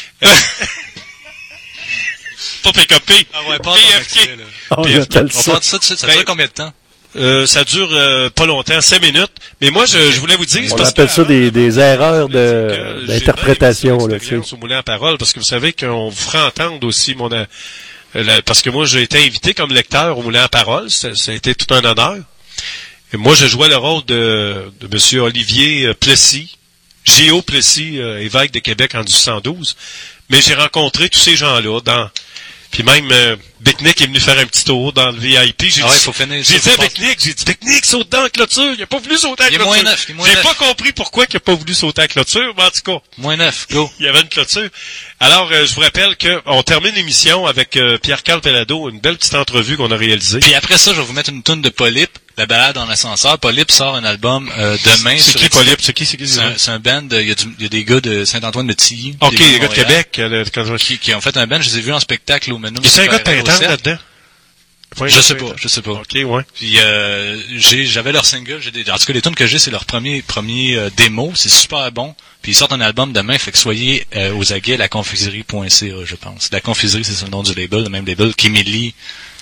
Pas PKP. Ah ouais, pas PFK. On PFK. appelle On ça. parle de ça tout de suite. Ça Ben, dure combien de temps? Ça dure pas longtemps, 5 minutes. Mais moi, je voulais vous dire... c'est On parce appelle que- ça des erreurs que j'ai d'interprétation, bien là, aimé tu cette sais. expérience au Moulin à Parole, parce que vous savez qu'on vous fera entendre aussi parce que moi, j'ai été invité comme lecteur au Moulin à Parole. Ça a été tout un honneur. Et moi, je jouais le rôle de M. Olivier Plessis, G.O. Plessis, évêque de Québec en 1812. Mais j'ai rencontré tous ces gens-là puis même Bicknick est venu faire un petit tour dans le VIP. Ah ouais, faut finir ça, J'ai dit à faut pas- Bicknick, saute dans la clôture. Il a pas voulu sauter à la Il est clôture. moins neuf, il est moins J'ai neuf. pas compris pourquoi il a pas voulu sauter à la clôture, mais en tout cas, -9, go. il y avait une clôture. Alors, je vous rappelle qu'on termine l'émission avec Pierre-Carl Pelado, une belle petite entrevue qu'on a réalisée. Puis après ça, je vais vous mettre une toune de Polype, la balade dans l'ascenseur. Polype sort un album demain. C'est sur qui Étiquette. Polype? C'est qui? C'est un band, il y a des gars de Saint-Antoine-de-Tilly. Ok, des les gars de Montréal, Québec. qui ont fait un band, je les ai vus en spectacle au Menu. Il y a un gars de Pintante là-dedans? Je sais pas. Ok, ouais. Puis j'avais leur single, en tout cas les tunes que j'ai, c'est leur premier démo, c'est super bon. Puis ils sortent un album demain, fait que soyez aux aguets, laconfiserie.ca, je pense. La confiserie, c'est le nom du label, le même label qu'Émilie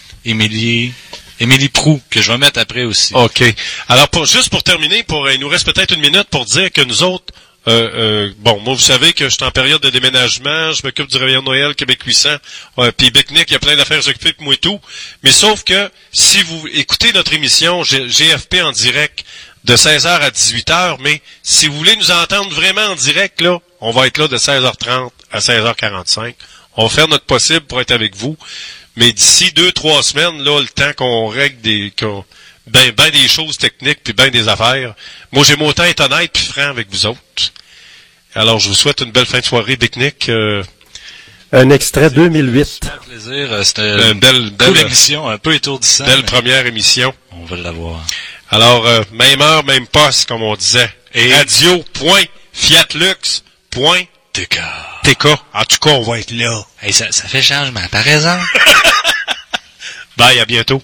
Proux, que je vais mettre après aussi. OK. Alors, juste pour terminer, il nous reste peut-être une minute pour dire que nous autres, bon, moi, vous savez que je suis en période de déménagement, je m'occupe du réveillon de Noël, Québec 800, puis Bicknick, il y a plein d'affaires à s'occuper, puis moi et tout. Mais sauf que, si vous écoutez notre émission GFP en direct de 16h à 18h, mais si vous voulez nous entendre vraiment en direct, là, On va être là de 16h30 à 16h45. On va faire notre possible pour être avec vous. Mais d'ici 2-3 semaines, là, le temps qu'on règle des choses techniques puis ben des affaires, moi, j'aime autant être honnête puis franc avec vous autres. Alors, je vous souhaite une belle fin de soirée, Bicnic. Un extrait 2008. C'était un plaisir. C'était une belle émission, un peu étourdissante. Belle première émission. On va l'avoir. Alors, même heure, même poste, comme on disait. Et radio.fiatlux.tk. En tout cas, on va être là. Hey, ça fait changement, par exemple. Bye, à bientôt.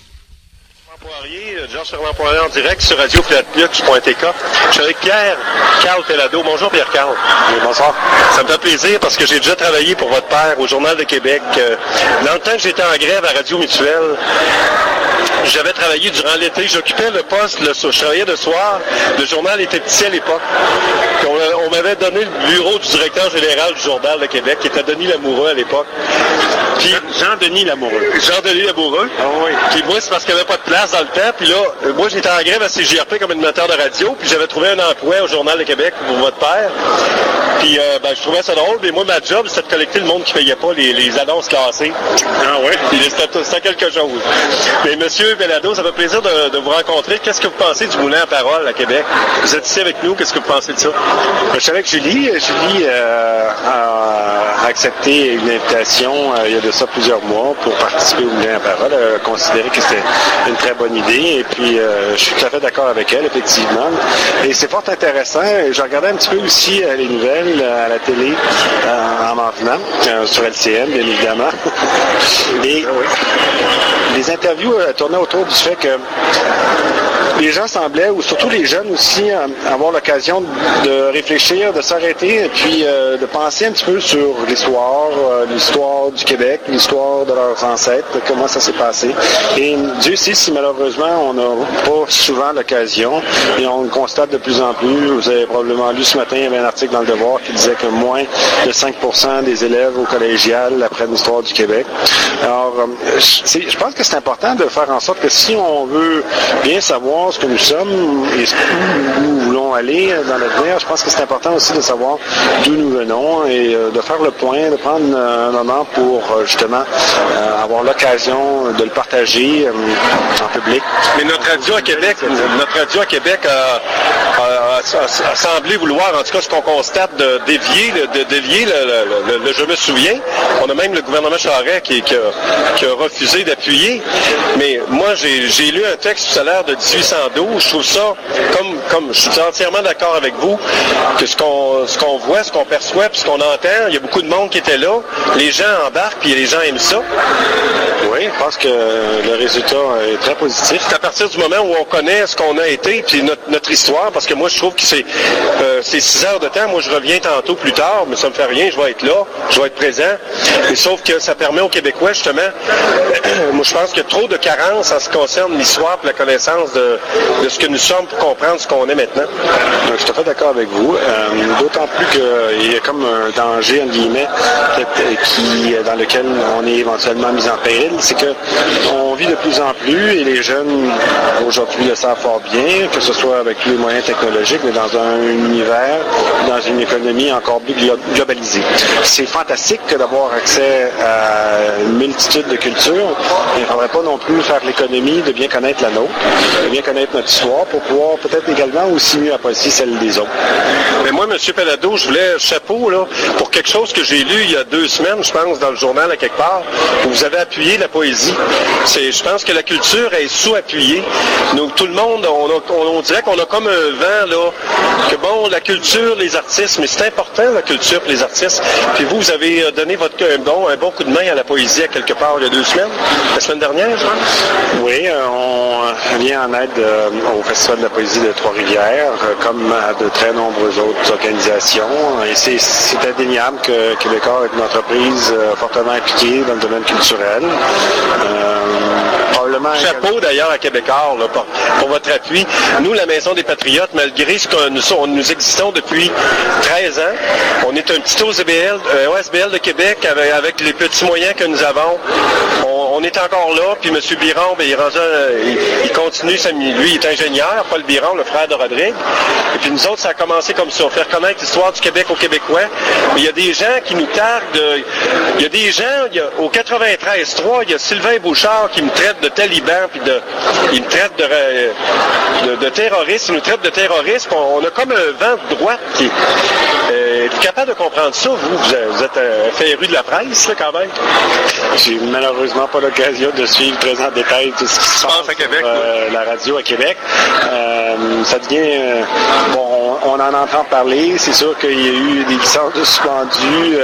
Georges Fernand Poirier en direct sur radio.fiatlux.tk. Je suis avec Carl Pelado. Bonjour Pierre-Carl. Oui, bonsoir. Ça me fait plaisir parce que j'ai déjà travaillé pour votre père au Journal de Québec. Dans le temps que j'étais en grève à Radio Mutuelle, j'avais travaillé durant l'été. J'occupais le poste, je travaillais de soir. Le journal était petit à l'époque. On m'avait donné le bureau du directeur général du Journal de Québec, qui était Denis Lamoureux à l'époque. Puis, Jean-Denis Lamoureux. Jean-Denis Lamoureux. Ah oui. Puis moi, c'est parce qu'il n'y avait pas de place dans le temps. Puis là, moi, j'étais en grève à CJRP comme animateur de radio. Puis j'avais trouvé un emploi au Journal de Québec pour votre père. Puis je trouvais ça drôle. Mais moi, ma job, c'était de collecter le monde qui ne payait pas les annonces classées. Ah oui? Puis c'était quelque chose. Mais monsieur Pelado, ça fait plaisir de vous rencontrer. Qu'est-ce que vous pensez du Moulin à Parole à Québec? Vous êtes ici avec nous. Qu'est-ce que vous pensez de ça? Je suis avec Julie. Julie a accepté une invitation il y a de ça plusieurs mois pour participer au Moulin à Parole. Elle a considéré que c'était une très bonne idée. Et puis, je suis tout à fait d'accord avec elle, effectivement. Et c'est fort intéressant. Je regardais un petit peu aussi les nouvelles à la télé en m'en venant, sur LCN, bien évidemment. Et les interviews tournaient autour du fait que les gens semblaient, ou surtout les jeunes aussi, avoir l'occasion de réfléchir, de s'arrêter et puis de penser un petit peu sur l'histoire du Québec, l'histoire de leurs ancêtres, comment ça s'est passé. Et Dieu sait si malheureusement on n'a pas souvent l'occasion et on le constate de plus en plus. Vous avez probablement lu ce matin, il y avait un article dans Le Devoir qui disait que moins de 5% des élèves au collégial apprennent l'histoire du Québec. Alors, je pense que c'est important de faire en sorte que si on veut bien savoir ce que nous sommes et où nous voulons aller dans l'avenir, je pense que c'est important aussi de savoir d'où nous venons et de faire le point, de prendre un moment pour justement avoir l'occasion de le partager en public. Mais notre radio à Québec a semblé vouloir, en tout cas ce qu'on constate, de dévier le je me souviens. On a même le gouvernement Charest qui a refusé d'appuyer. Mais moi, j'ai lu un texte tout à l'heure de 1812. Je trouve ça, comme je suis entièrement d'accord avec vous, que ce qu'on voit, ce qu'on perçoit, puis ce qu'on entend, il y a beaucoup de monde qui était là. Les gens embarquent, puis les gens aiment ça. Oui, je pense que le résultat est très positif. C'est à partir du moment où on connaît ce qu'on a été, puis notre histoire, parce que moi, je trouve que c'est 6 heures de temps. Moi, je reviens tantôt plus tard, mais ça me fait rien, je vais être là, je vais être présent. Mais sauf que ça permet aux Québécois, justement, moi, je pense qu'il y a trop de carences en ce qui concerne l'histoire et la connaissance de ce que nous sommes pour comprendre ce qu'on est maintenant. Je suis tout à fait d'accord avec vous. D'autant plus qu'il y a comme un danger, en guillemets, dans lequel on est éventuellement mis en péril. C'est que on vit de plus en plus, et les jeunes aujourd'hui le savent fort bien, que ce soit avec les moyens technologiques, mais dans un univers, dans une économie encore plus globalisée. C'est fantastique d'avoir accès à une multitude de cultures. Il ne faudrait pas non plus faire l'économie de bien connaître la nôtre, de bien connaître notre histoire pour pouvoir peut-être également aussi mieux apprécier celle des autres. Mais moi, M. Pelado, je voulais chapeau là, pour quelque chose que j'ai lu il y a 2 semaines, je pense, dans le journal à quelque part, où vous avez appuyé la poésie. Je pense que la culture est sous-appuyée. Nous, tout le monde, on dirait qu'on a comme un vent, là, que bon, la culture, les artistes, mais c'est important, la culture et les artistes. Puis vous avez donné un bon coup de main à la poésie à quelque part il y a 2 semaines, la semaine dernière, je pense. Oui, on vient en aide au Festival de la poésie de Trois-Rivières, comme à de très nombreuses autres organisations. Et c'est indéniable que Québécois est une entreprise fortement impliquée dans le domaine culturel. Chapeau d'ailleurs à Québécois là, pour votre appui. Nous, la Maison des Patriotes, malgré ce que nous existons depuis 13 ans, on est un petit OSBL de Québec avec les petits moyens que nous avons. On est encore là, puis M. Biron, il continue, lui, il est ingénieur, Paul Biron, le frère de Rodrigue. Et puis nous autres, ça a commencé comme ça, faire connaître l'histoire du Québec aux Québécois. Mais il y a des gens qui nous targuent de... Il y a des gens, au 93.3, il y a Sylvain Bouchard qui me traite de taliban, puis il me traite de terroriste, il nous traite de terroriste. On a comme un vent de droite qui est capable de comprendre ça. Vous êtes un féru de la presse, là, quand même. J'ai malheureusement pas l'occasion de suivre très en détail tout ce qui se passe à Québec, la radio à Québec. Ça devient... bon, on en entend parler. C'est sûr qu'il y a eu des licences de suspendus.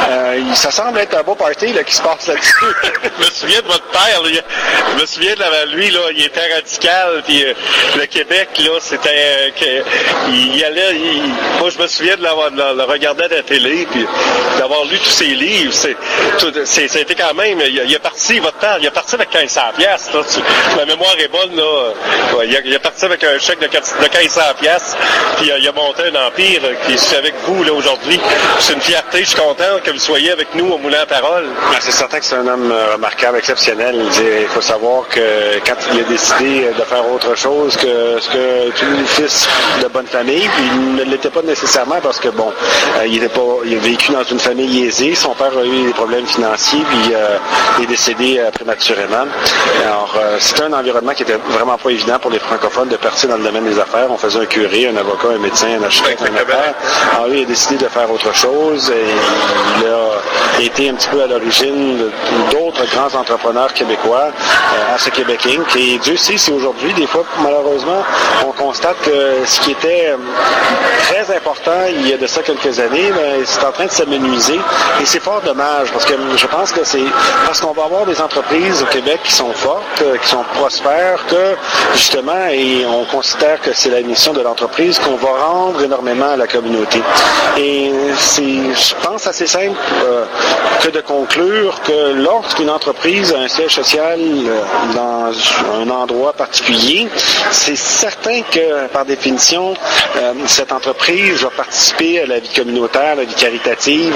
Ça semble être un beau party là, qui se passe là-dessus. Je me souviens de votre père. Là, je me souviens de lui, là, il était radical. Puis le Québec, là, c'était... il allait... moi, je me souviens de le regarder à la télé, puis d'avoir lu tous ses livres. Ça a été quand même... Il est parti, votre père, il est parti avec 1500 piastres. Là, ma mémoire est bonne, là. Il est parti avec un chèque de 1500 piastres, puis il a monté un empire qui est avec vous, là, aujourd'hui. C'est une fierté, je suis content que vous soyez avec nous au Moulin à Parole. C'est certain que c'est un homme remarquable, exceptionnel. Il faut savoir que quand il a décidé de faire autre chose que ce que tout fils de bonne famille, puis il ne l'était pas nécessairement parce que, bon, il a vécu dans une famille aisée. Son père a eu des problèmes financiers, puis il est décédé prématurément. Alors, c'était un environnement qui était vraiment pas évident pour les francophones de percer dans le domaine des affaires. On faisait un curé, un avocat, un médecin, un architecte, un notaire. Alors, lui, il a décidé de faire autre chose et il a été un petit peu à l'origine d'autres grands entrepreneurs québécois à ce Québec Inc. Et Dieu sait si aujourd'hui, des fois, malheureusement, on constate que ce qui était très important il y a de ça quelques années, c'est en train de s'amenuiser. Et c'est fort dommage parce que je pense que c'est parce qu'on va avoir des entreprises au Québec qui sont fortes, qui sont prospères, que justement, et on considère que c'est la mission de l'entreprise qu'on va rendre énormément à la communauté. Et je pense assez simple que de conclure que lorsqu'une entreprise a un siège social dans un endroit particulier, c'est certain que, par définition, cette entreprise va participer à la vie communautaire, la vie caritative,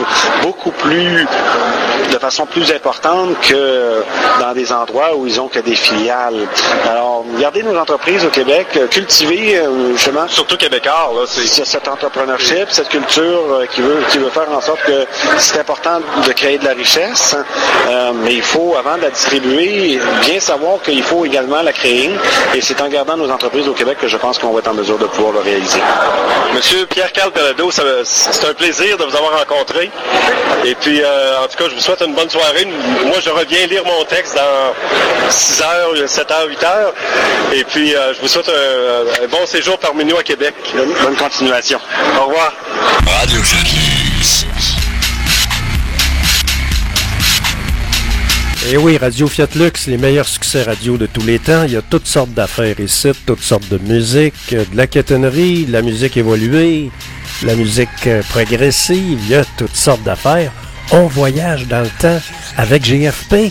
de façon plus importante que dans des endroits où ils ont que des filiales. Alors, regardez nos entreprises au Québec, cultiver justement... Surtout québécois, là, c'est cet entrepreneurship, cette culture qui veut faire en sorte que c'est important de créer de la richesse, mais il faut, avant de la distribuer, bien savoir qu'il faut également la créer. Et c'est en gardant nos entreprises au Québec que je pense qu'on va être en mesure de pouvoir le réaliser. Monsieur Pierre-Carl Pelado, c'est un plaisir de vous avoir rencontré. Et puis, en tout cas, je vous souhaite une bonne soirée. Moi, je reviens lire mon texte dans 6h, 7h, 8h. Et puis, je vous souhaite un bon séjour parmi nous à Québec. Bonne continuation. Au revoir. Radio Fiat-Lux. Eh oui, Radio Fiat-Lux, les meilleurs succès radio de tous les temps. Il y a toutes sortes d'affaires ici, toutes sortes de musique, de la quétonnerie, de la musique évoluée, de la musique progressive. Il y a toutes sortes d'affaires. On voyage dans le temps avec GFP.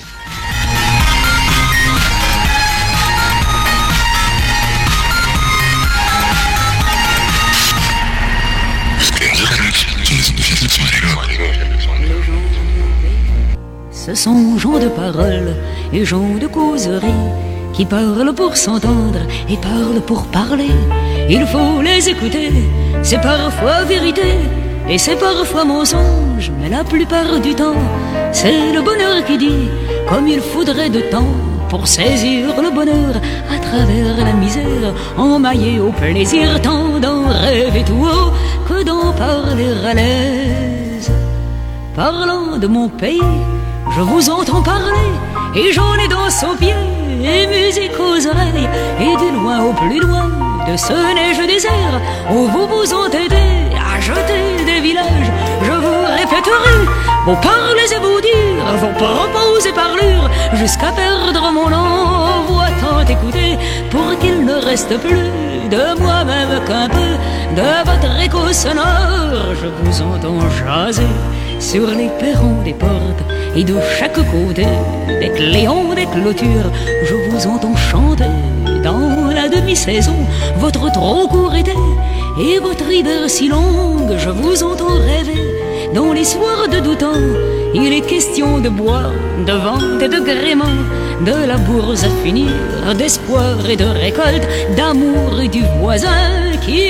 Ce sont gens de parole et gens de causerie qui parlent pour s'entendre et parlent pour parler. Il faut les écouter, c'est parfois vérité et c'est parfois mensonge, mais la plupart du temps, c'est le bonheur qui dit comme il faudrait de temps pour saisir le bonheur à travers la misère, emmaillé au plaisir, tant d'en rêver tout haut que d'en parler à l'aise. Parlant de mon pays, je vous entends parler, et j'en ai danse aux pieds, et musique aux oreilles, et du loin au plus loin, de ce neige désert, où vous vous entêtez à jeter des villages, je vous répéterai, vos parlez et vos dires, vos propos et parlures, jusqu'à perdre mon envoi tant écouter, pour qu'il ne reste plus de moi-même qu'un peu, de votre écho sonore, je vous entends jaser, sur les perrons des portes, et de chaque côté des cléons, des clôtures, je vous entends chanter dans la demi-saison votre trop court été et votre hiver si longue. Je vous entends rêver dans les soirs de doux temps. Il est question de bois, de vente et de gréement, de la bourse à finir, d'espoir et de récolte, d'amour et du voisin qui va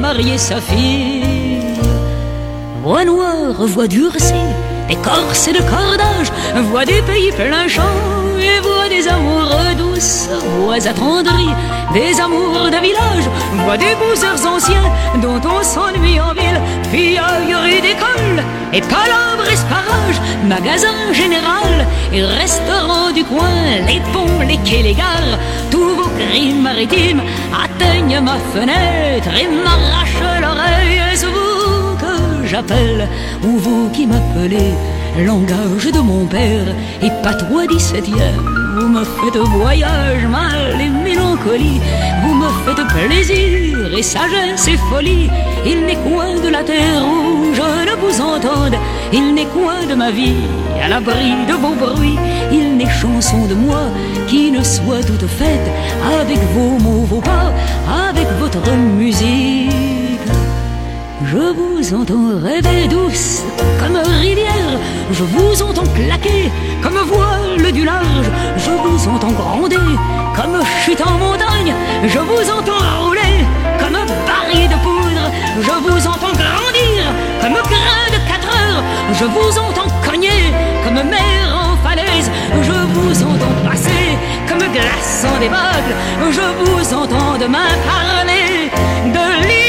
marier sa fille. Voix noire, voix durcie, des corses et de cordage, voix des pays plein champ et voix des amours douces, voix attendries, des amours de village, voix des bouseurs anciens dont on s'ennuie en ville, piaillerie d'école et palabres esparage, magasin général et restaurant du coin, les ponts, les quais, les gares, tous vos cris maritimes atteignent ma fenêtre et m'arrachent l'oreille. Est-ce vous que j'appelle ou vous qui m'appelez? Langage de mon père et patois 17e. Vous me faites voyage, mal et mélancolie. Vous me faites plaisir et sagesse et folie. Il n'est coin de la terre où je ne vous entende. Il n'est coin de ma vie à l'abri de vos bruits. Il n'est chanson de moi qui ne soit toute faite avec vos mots, vos pas, avec votre musique. Je vous entends rêver douce comme rivière, je vous entends claquer comme voile du large, je vous entends gronder comme chute en montagne, je vous entends rouler comme baril de poudre, je vous entends grandir comme grain de 4 heures, je vous entends cogner comme mer en falaise, je vous entends passer comme glace en débâcle, je vous entends demain parler de liberté.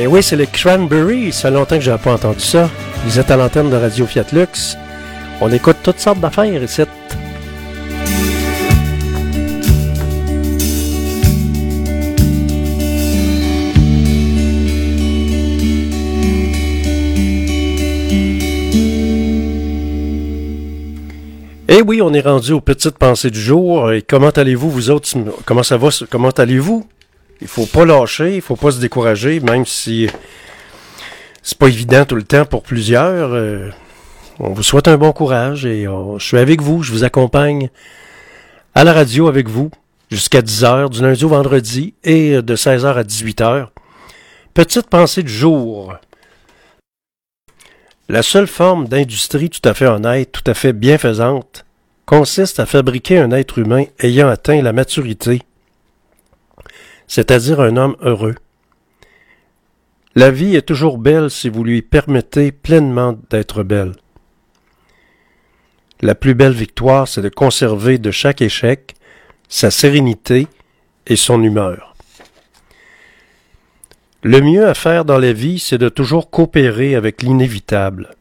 oui, c'est le Cranberry. Ça fait longtemps que je n'avais pas entendu ça. Vous êtes à l'antenne de Radio Fiat Lux. On écoute toutes sortes d'affaires ici. Eh oui, on est rendu aux petites pensées du jour. Et comment allez-vous, vous autres? Comment ça va? Comment allez-vous? Il faut pas lâcher, il faut pas se décourager, même si c'est pas évident tout le temps pour plusieurs. On vous souhaite un bon courage et je suis avec vous, je vous accompagne à la radio avec vous jusqu'à 10h, du lundi au vendredi et de 16h à 18h. Petite pensée du jour. La seule forme d'industrie tout à fait honnête, tout à fait bienfaisante, consiste à fabriquer un être humain ayant atteint la maturité, c'est-à-dire un homme heureux. La vie est toujours belle si vous lui permettez pleinement d'être belle. La plus belle victoire, c'est de conserver de chaque échec sa sérénité et son humeur. Le mieux à faire dans la vie, c'est de toujours coopérer avec l'inévitable.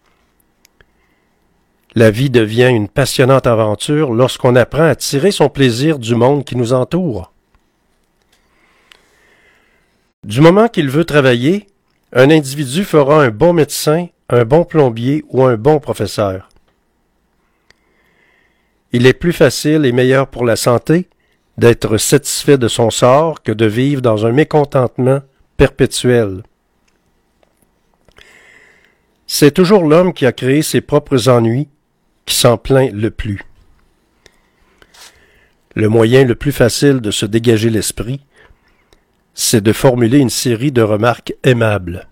La vie devient une passionnante aventure lorsqu'on apprend à tirer son plaisir du monde qui nous entoure. Du moment qu'il veut travailler, un individu fera un bon médecin, un bon plombier ou un bon professeur. Il est plus facile et meilleur pour la santé d'être satisfait de son sort que de vivre dans un mécontentement perpétuel. C'est toujours l'homme qui a créé ses propres ennuis qui s'en plaint le plus. Le moyen le plus facile de se dégager l'esprit, c'est de formuler une série de remarques aimables.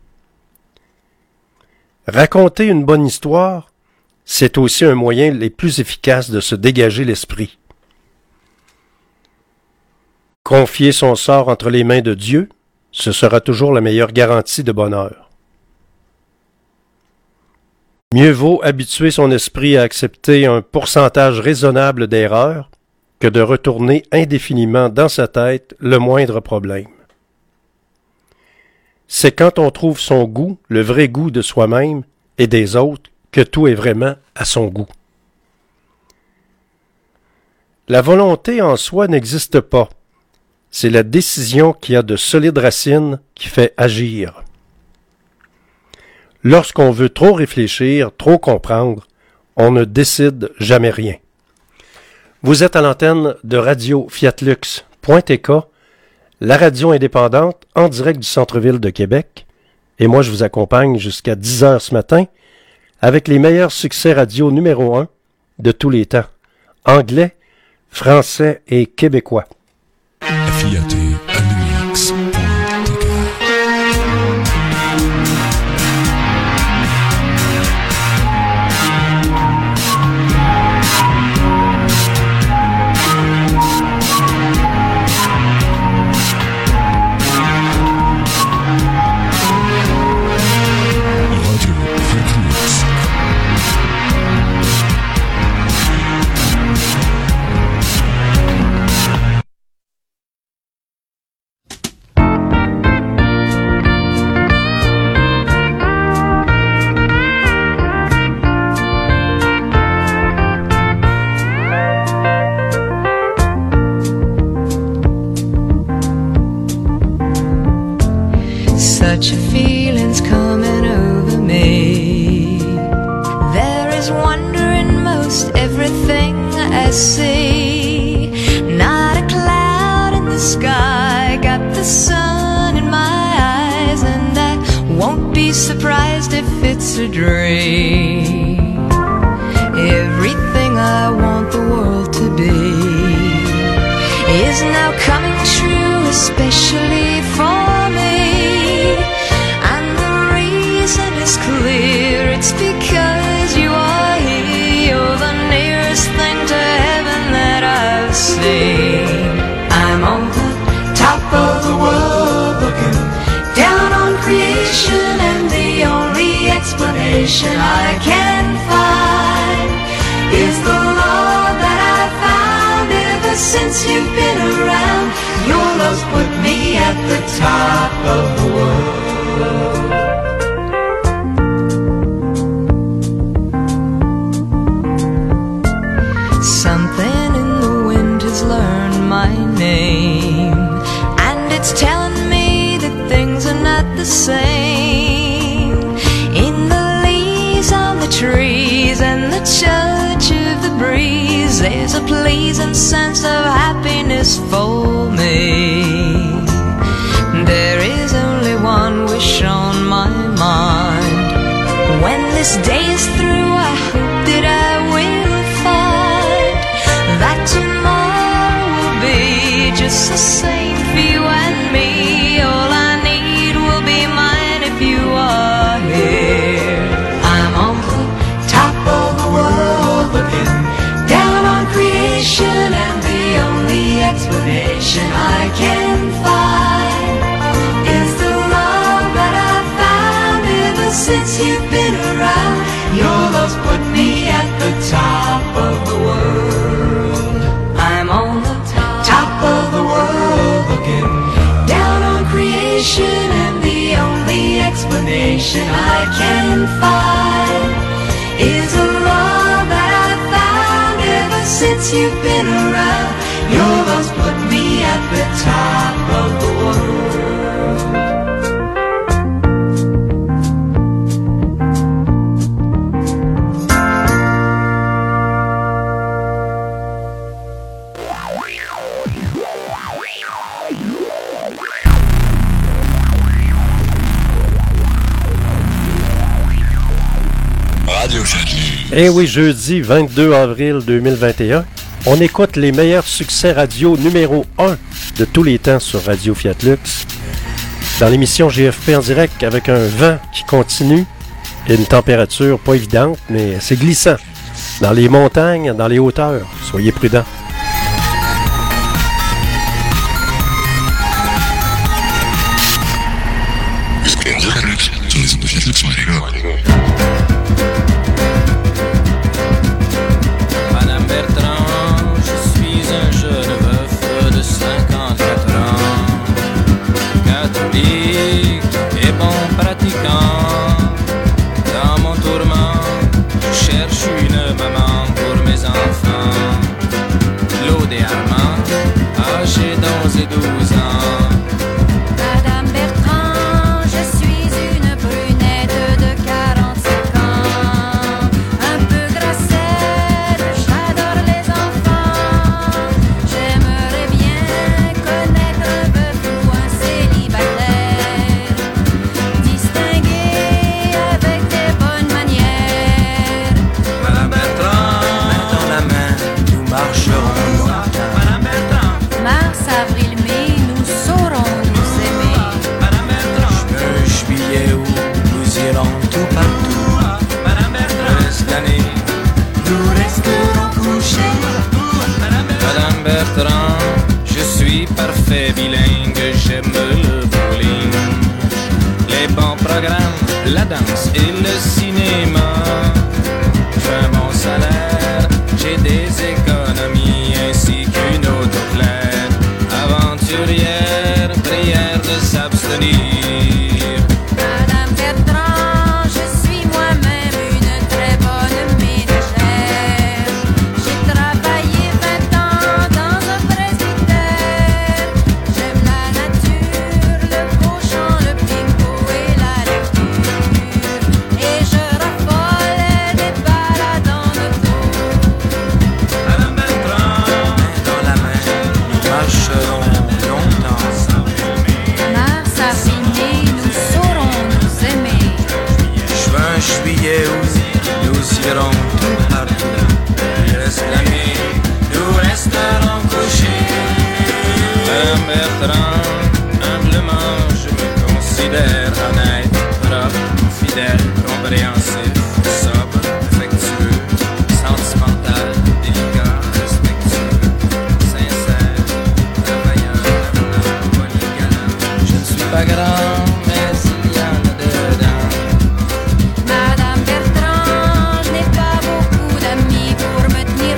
Raconter une bonne histoire, c'est aussi un moyen les plus efficaces de se dégager l'esprit. Confier son sort entre les mains de Dieu, ce sera toujours la meilleure garantie de bonheur. Mieux vaut habituer son esprit à accepter un pourcentage raisonnable d'erreurs que de retourner indéfiniment dans sa tête le moindre problème. C'est quand on trouve son goût, le vrai goût de soi-même et des autres, que tout est vraiment à son goût. La volonté en soi n'existe pas. C'est la décision qui a de solides racines qui fait agir. Lorsqu'on veut trop réfléchir, trop comprendre, on ne décide jamais rien. Vous êtes à l'antenne de Radio Fiat Lux.tk, la radio indépendante en direct du centre-ville de Québec. Et moi, je vous accompagne jusqu'à 10h ce matin avec les meilleurs succès radio numéro 1 de tous les temps. Anglais, français et québécois. Such a feeling's coming over me. There is wonder in most everything I see. Not a cloud in the sky, got the sun in my eyes, and I won't be surprised if it's a dream. Everything I want the world to be is now coming true, especially for me. It's clear, it's because you are here. You're the nearest thing to heaven that I've seen. I'm on the top of the world, looking down on creation, and the only explanation I can find is the love that I've found ever since you've been around. Your love's put me at the top of the world. Something in the wind has learned my name, and it's telling me that things are not the same. In the leaves on the trees and the touch of the breeze, there's a pleasing sense of happiness for me. There is only one wish on my mind. When this day is through, I hope that I will find that tomorrow will be just the same for you and me. All I need will be mine if you are here. I'm on the top of the world looking down on creation, and the only explanation I can find is the love that I've found ever since you've been around. Your love's put me at the top of the world. I'm on the top of the world looking down on creation, and the only explanation I can find is a love that I've found ever since you've been around. Your love's put me at the top of the world. Eh oui, jeudi 22 avril 2021, on écoute les meilleurs succès radio numéro 1 de tous les temps sur Radio Fiat Lux. Dans l'émission GFP en direct, avec un vent qui continue et une température pas évidente, mais c'est glissant. Dans les montagnes, dans les hauteurs, soyez prudents. Madame Bertrand, je suis un jeune veuf de 54 ans, catholique et bon pratiquant. Dans mon tourment, je cherche une maman pour mes enfants. Claude et Armand, âgés d'11 et 12 ans. Madame Bertrand, je suis une brunette de 45 ans, un peu grassette, j'adore les enfants. J'aimerais bien connaître un veuf ou un célibataire, distingué avec des bonnes manières. Madame Bertrand, main dans la main, nous marcherons longtemps. Madame Bertrand, Mars, avril, mai, nous saurons nous aimer. Madame Bertrand, juin, juillet, août, nous irons tout partout. Madame Bertrand, reste l'année, nous resterons couchés. Madame Bertrand, je suis parfait bilingue, j'aime le bowling, les bons programmes, la danse et le cinéma. J'ai un bon salaire, j'ai des économies ainsi qu'une auto claire. Aventurière, prière de s'abstenir. Madame Bertrand, je suis moi-même une très bonne ménagère. J'ai travaillé 20 ans dans un presbytère. J'aime la nature, le beau chant, le bingo et la lecture. Et je raffole des balades en auto. Madame Bertrand, main dans la main, nous marcherons longtemps. Mars, avril, mai, nous saurons nous aimer. Juin, juillet, août, nous irons tout partout. Reste l'année, nous resterons couchés. Madame Bertrand, humblement, je me considère honnête, propre, fidèle, compréhensif, sobre, affectueux, sentimental, délicat, respectueux, sincère, travaillant, avenant, polygallant. Je ne suis pas grand, mais il y en a dedans. Madame Bertrand, je n'ai pas beaucoup d'amis pour me tenir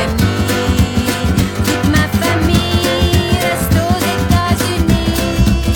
compagnie. Toute ma famille reste aux États-Unis.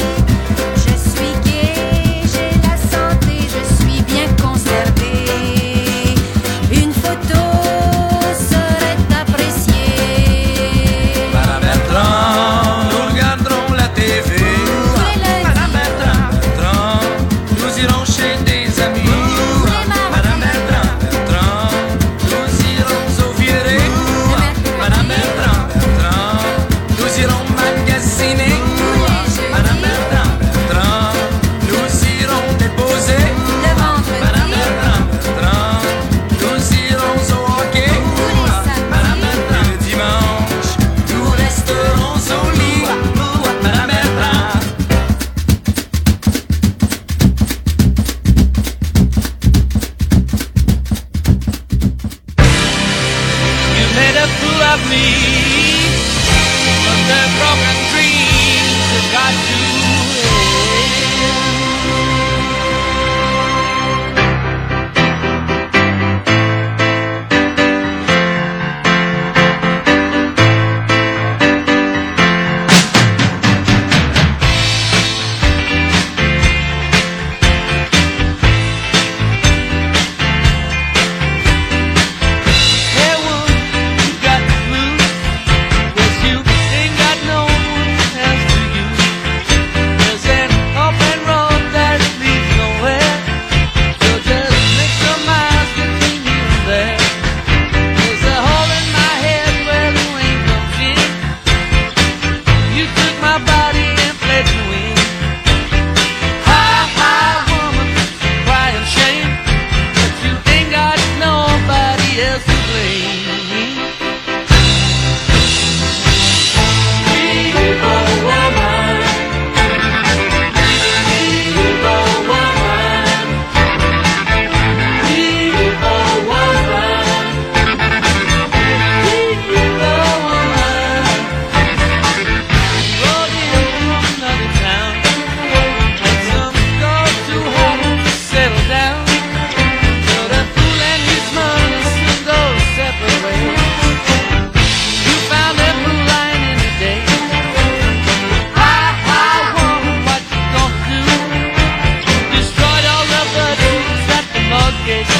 face.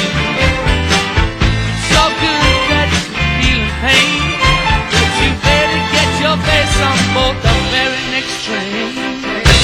So good that you're feeling pain, but you better get your face on board the very next train.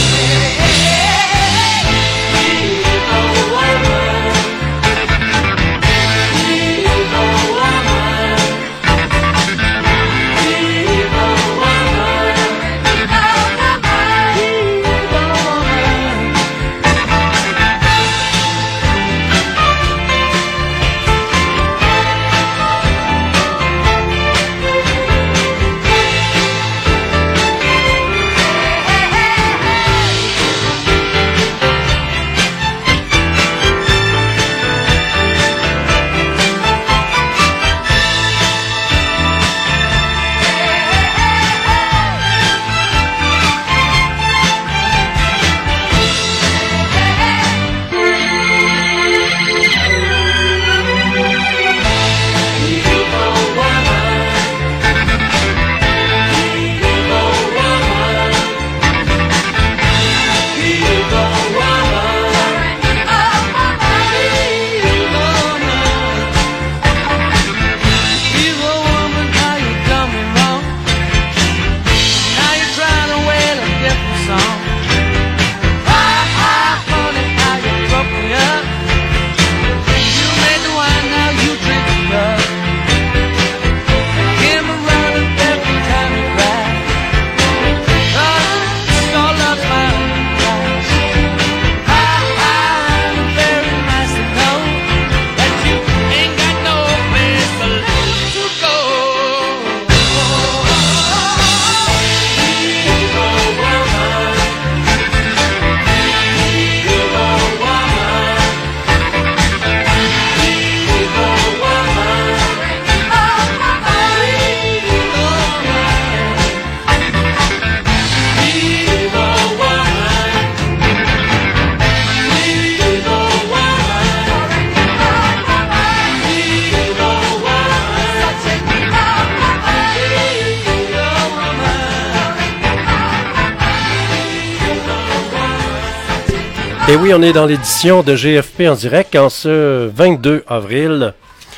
Et oui, on est dans l'édition de GFP en direct en ce 22 avril.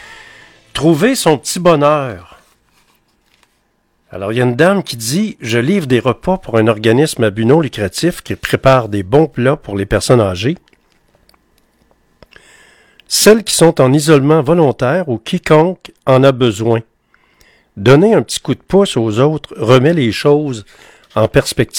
Trouver son petit bonheur. Alors, il y a une dame qui dit « Je livre des repas pour un organisme à but non lucratif qui prépare des bons plats pour les personnes âgées. Celles qui sont en isolement volontaire ou quiconque en a besoin. Donner un petit coup de pouce aux autres remet les choses en perspective. »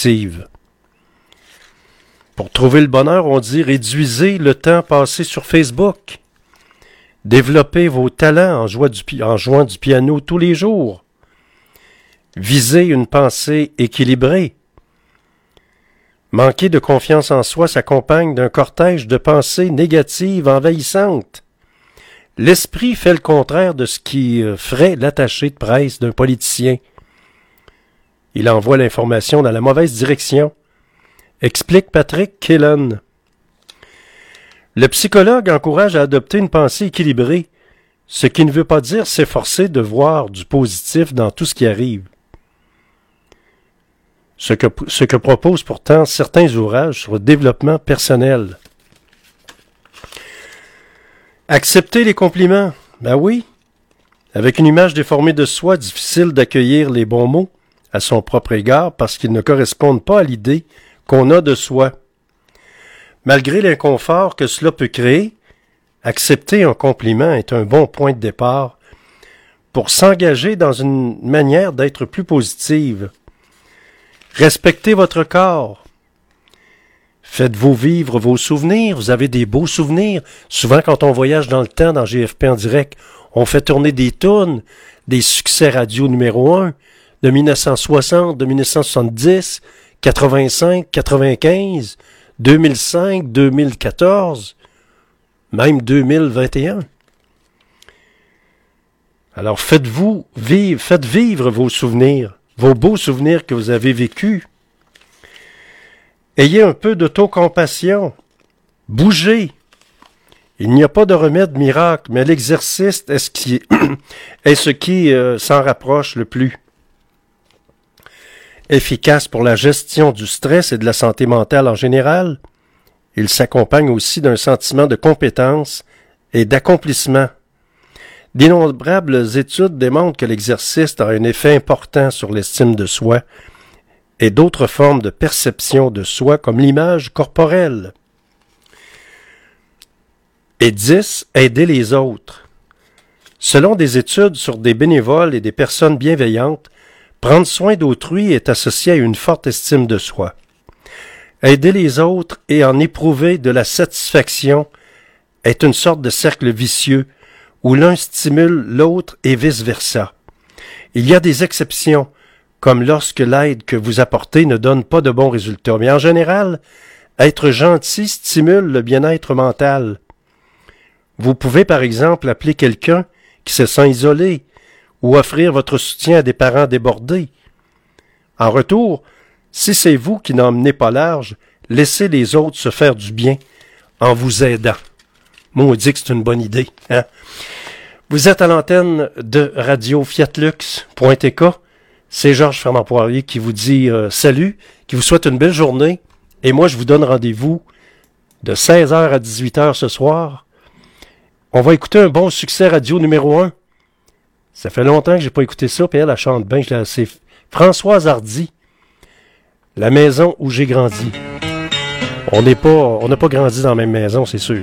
Pour trouver le bonheur, on dit « Réduisez le temps passé sur Facebook. Développez vos talents en jouant du piano tous les jours. Visez une pensée équilibrée. Manquer de confiance en soi s'accompagne d'un cortège de pensées négatives envahissantes. L'esprit fait le contraire de ce qui ferait l'attaché de presse d'un politicien. Il envoie l'information dans la mauvaise direction. » Explique Patrick Killen. Le psychologue encourage à adopter une pensée équilibrée, ce qui ne veut pas dire s'efforcer de voir du positif dans tout ce qui arrive. Ce que proposent pourtant certains ouvrages sur le développement personnel. Accepter les compliments. Ben oui. Avec une image déformée de soi, difficile d'accueillir les bons mots à son propre égard parce qu'ils ne correspondent pas à l'idée qu'on a de soi. Malgré l'inconfort que cela peut créer, accepter un compliment est un bon point de départ pour s'engager dans une manière d'être plus positive. Respectez votre corps. Faites-vous vivre vos souvenirs. Vous avez des beaux souvenirs. Souvent, quand on voyage dans le temps, dans GFP en direct, on fait tourner des tunes, des succès radio numéro 1 de 1960, de 1970, 85, 95, 2005, 2014, même 2021. Alors faites vivre vos souvenirs, vos beaux souvenirs que vous avez vécus. Ayez un peu d'autocompassion. Bougez. Il n'y a pas de remède miracle, mais l'exercice est ce qui s'en rapproche le plus. Efficace pour la gestion du stress et de la santé mentale en général, il s'accompagne aussi d'un sentiment de compétence et d'accomplissement. D'innombrables études démontrent que l'exercice a un effet important sur l'estime de soi et d'autres formes de perception de soi comme l'image corporelle. Et 10. Aider les autres. Selon des études sur des bénévoles et des personnes bienveillantes, prendre soin d'autrui est associé à une forte estime de soi. Aider les autres et en éprouver de la satisfaction est une sorte de cercle vicieux où l'un stimule l'autre et vice-versa. Il y a des exceptions, comme lorsque l'aide que vous apportez ne donne pas de bons résultats, mais en général, être gentil stimule le bien-être mental. Vous pouvez par exemple appeler quelqu'un qui se sent isolé ou offrir votre soutien à des parents débordés. En retour, si c'est vous qui n'en menez pas large, laissez les autres se faire du bien en vous aidant. Maudit que c'est une bonne idée, hein? Vous êtes à l'antenne de Radio Fiatlux.tk. C'est Georges Fernand Poirier qui vous dit salut, qui vous souhaite une belle journée. Et moi, je vous donne rendez-vous de 16h à 18h ce soir. On va écouter un bon succès radio numéro 1. Ça fait longtemps que j'ai pas écouté ça, puis elle chante bien. C'est Françoise Hardy, La maison où j'ai grandi. On n'a pas grandi dans la même maison, c'est sûr.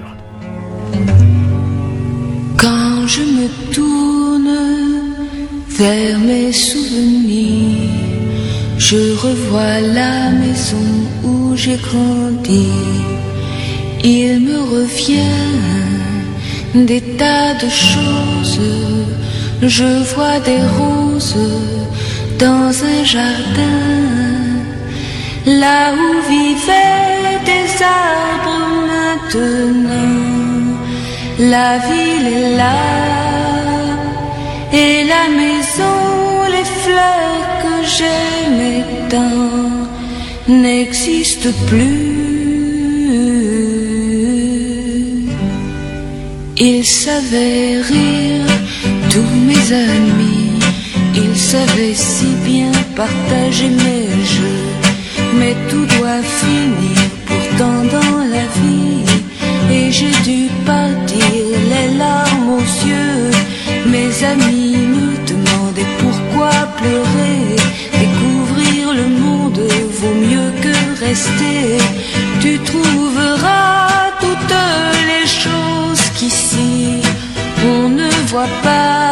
Quand je me tourne vers mes souvenirs, je revois la maison où j'ai grandi. Il me revient des tas de choses. Je vois des roses dans un jardin, là où vivaient des arbres maintenant. La ville est là, et la maison, les fleurs que j'aimais tant n'existent plus. Ils savaient rire, tous mes amis, ils savaient si bien partager mes jeux, mais tout doit finir pourtant dans la vie. Et j'ai dû partir les larmes aux yeux. Mes amis me demandaient pourquoi pleurer. Découvrir le monde vaut mieux que rester. Tu trouveras toutes les choses qu'ici on ne voit pas.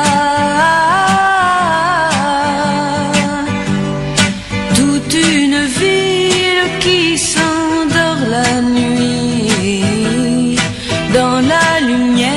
Toute une ville qui s'endort la nuit dans la lumière.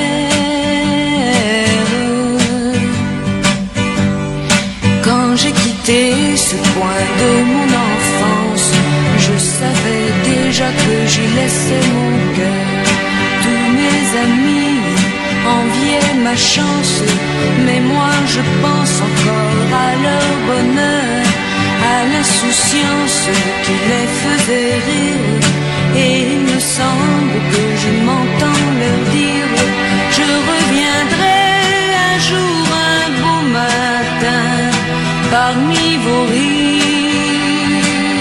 Quand j'ai quitté ce coin de mon enfance, je savais déjà que j'y laissais mon cœur. Tous mes amis enviaient ma chance, mais moi je pense encore à leur bonheur, à l'insouciance qui les faisait rire. Et il me semble que je m'entends leur dire: je reviendrai un jour, un beau matin, parmi vos rires.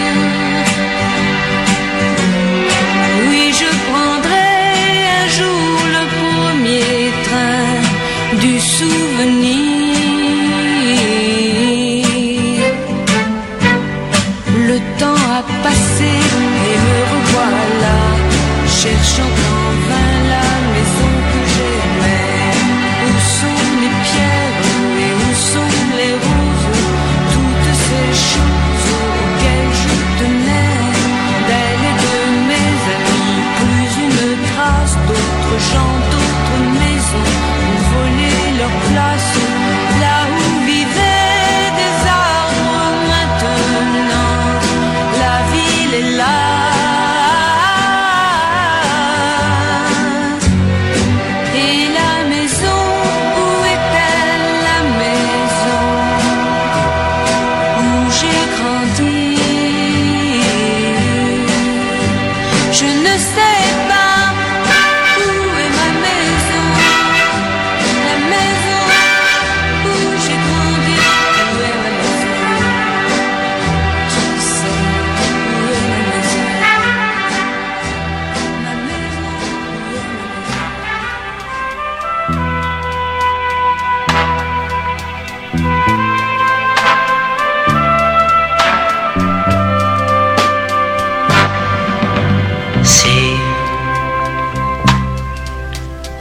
Oui, je prendrai un jour le premier train du souvenir. Le temps a passé et me revoilà, cherchant en vain la maison que j'aimais. Où sont les pierres et où sont les roses, toutes ces choses auxquelles je tenais, d'elle et de mes amis, plus une trace d'autres gens, d'autres maisons ont volé leur place, là où vivaient des arbres maintenant. La ville est là.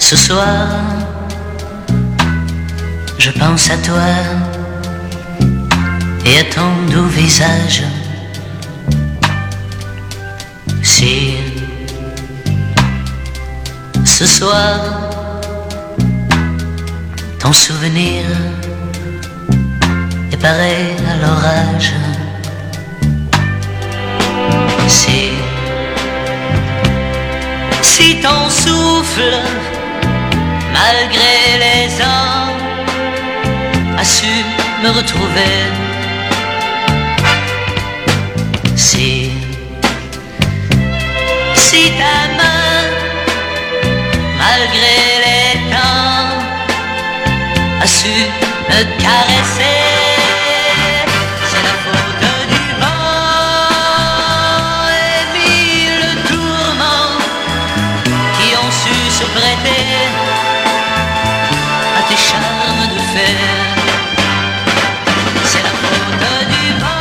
Ce soir, je pense à toi et à ton doux visage. Si ce soir, ton souvenir est pareil à l'orage, si ton souffle, malgré les ans, a su me retrouver, si ta main, malgré les temps, a su me caresser, c'est la faute du vent et mille tourments qui ont su se prêter à tes charmes de fer. C'est la faute du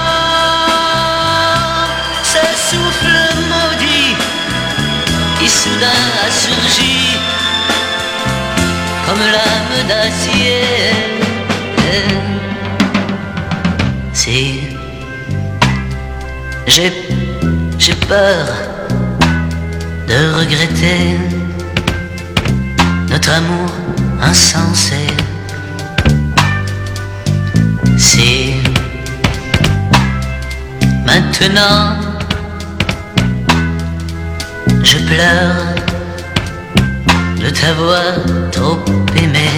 vent, ce souffle maudit qui soudain a surgi comme lame d'acier. Si j'ai peur de regretter notre amour insensé, si maintenant je pleure de t'avoir trop aimé.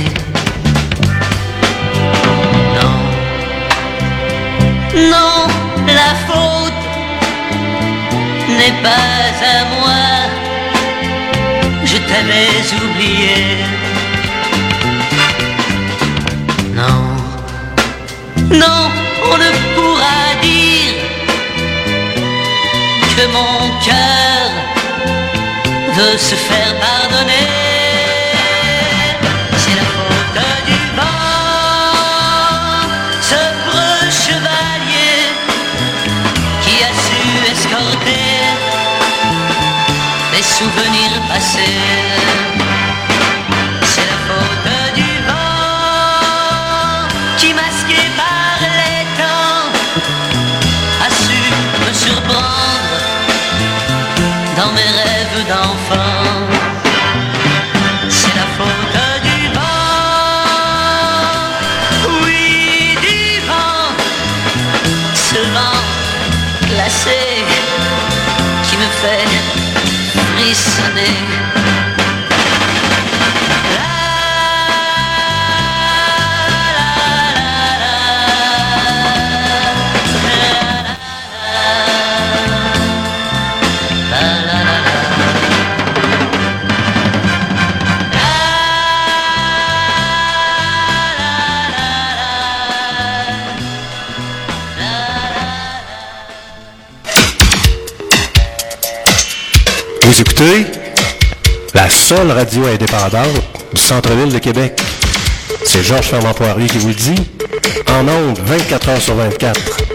Non, la faute n'est pas à moi, je t'avais oublié. Non, on ne pourra dire que mon cœur veut se faire pardonner. C'est la faute du vent, ce preux chevalier qui a su escorter les souvenirs passés. C'est la faute du vent qui, masqué par les temps, a su me surprendre dans mes rêves d'enfant. C'est la faute du vent, oui, du vent, ce vent glacé qui me fait frissonner. Vous écoutez la seule radio indépendante du centre-ville de Québec. C'est Georges Fernand Poirier qui vous le dit, en ondes 24 heures sur 24.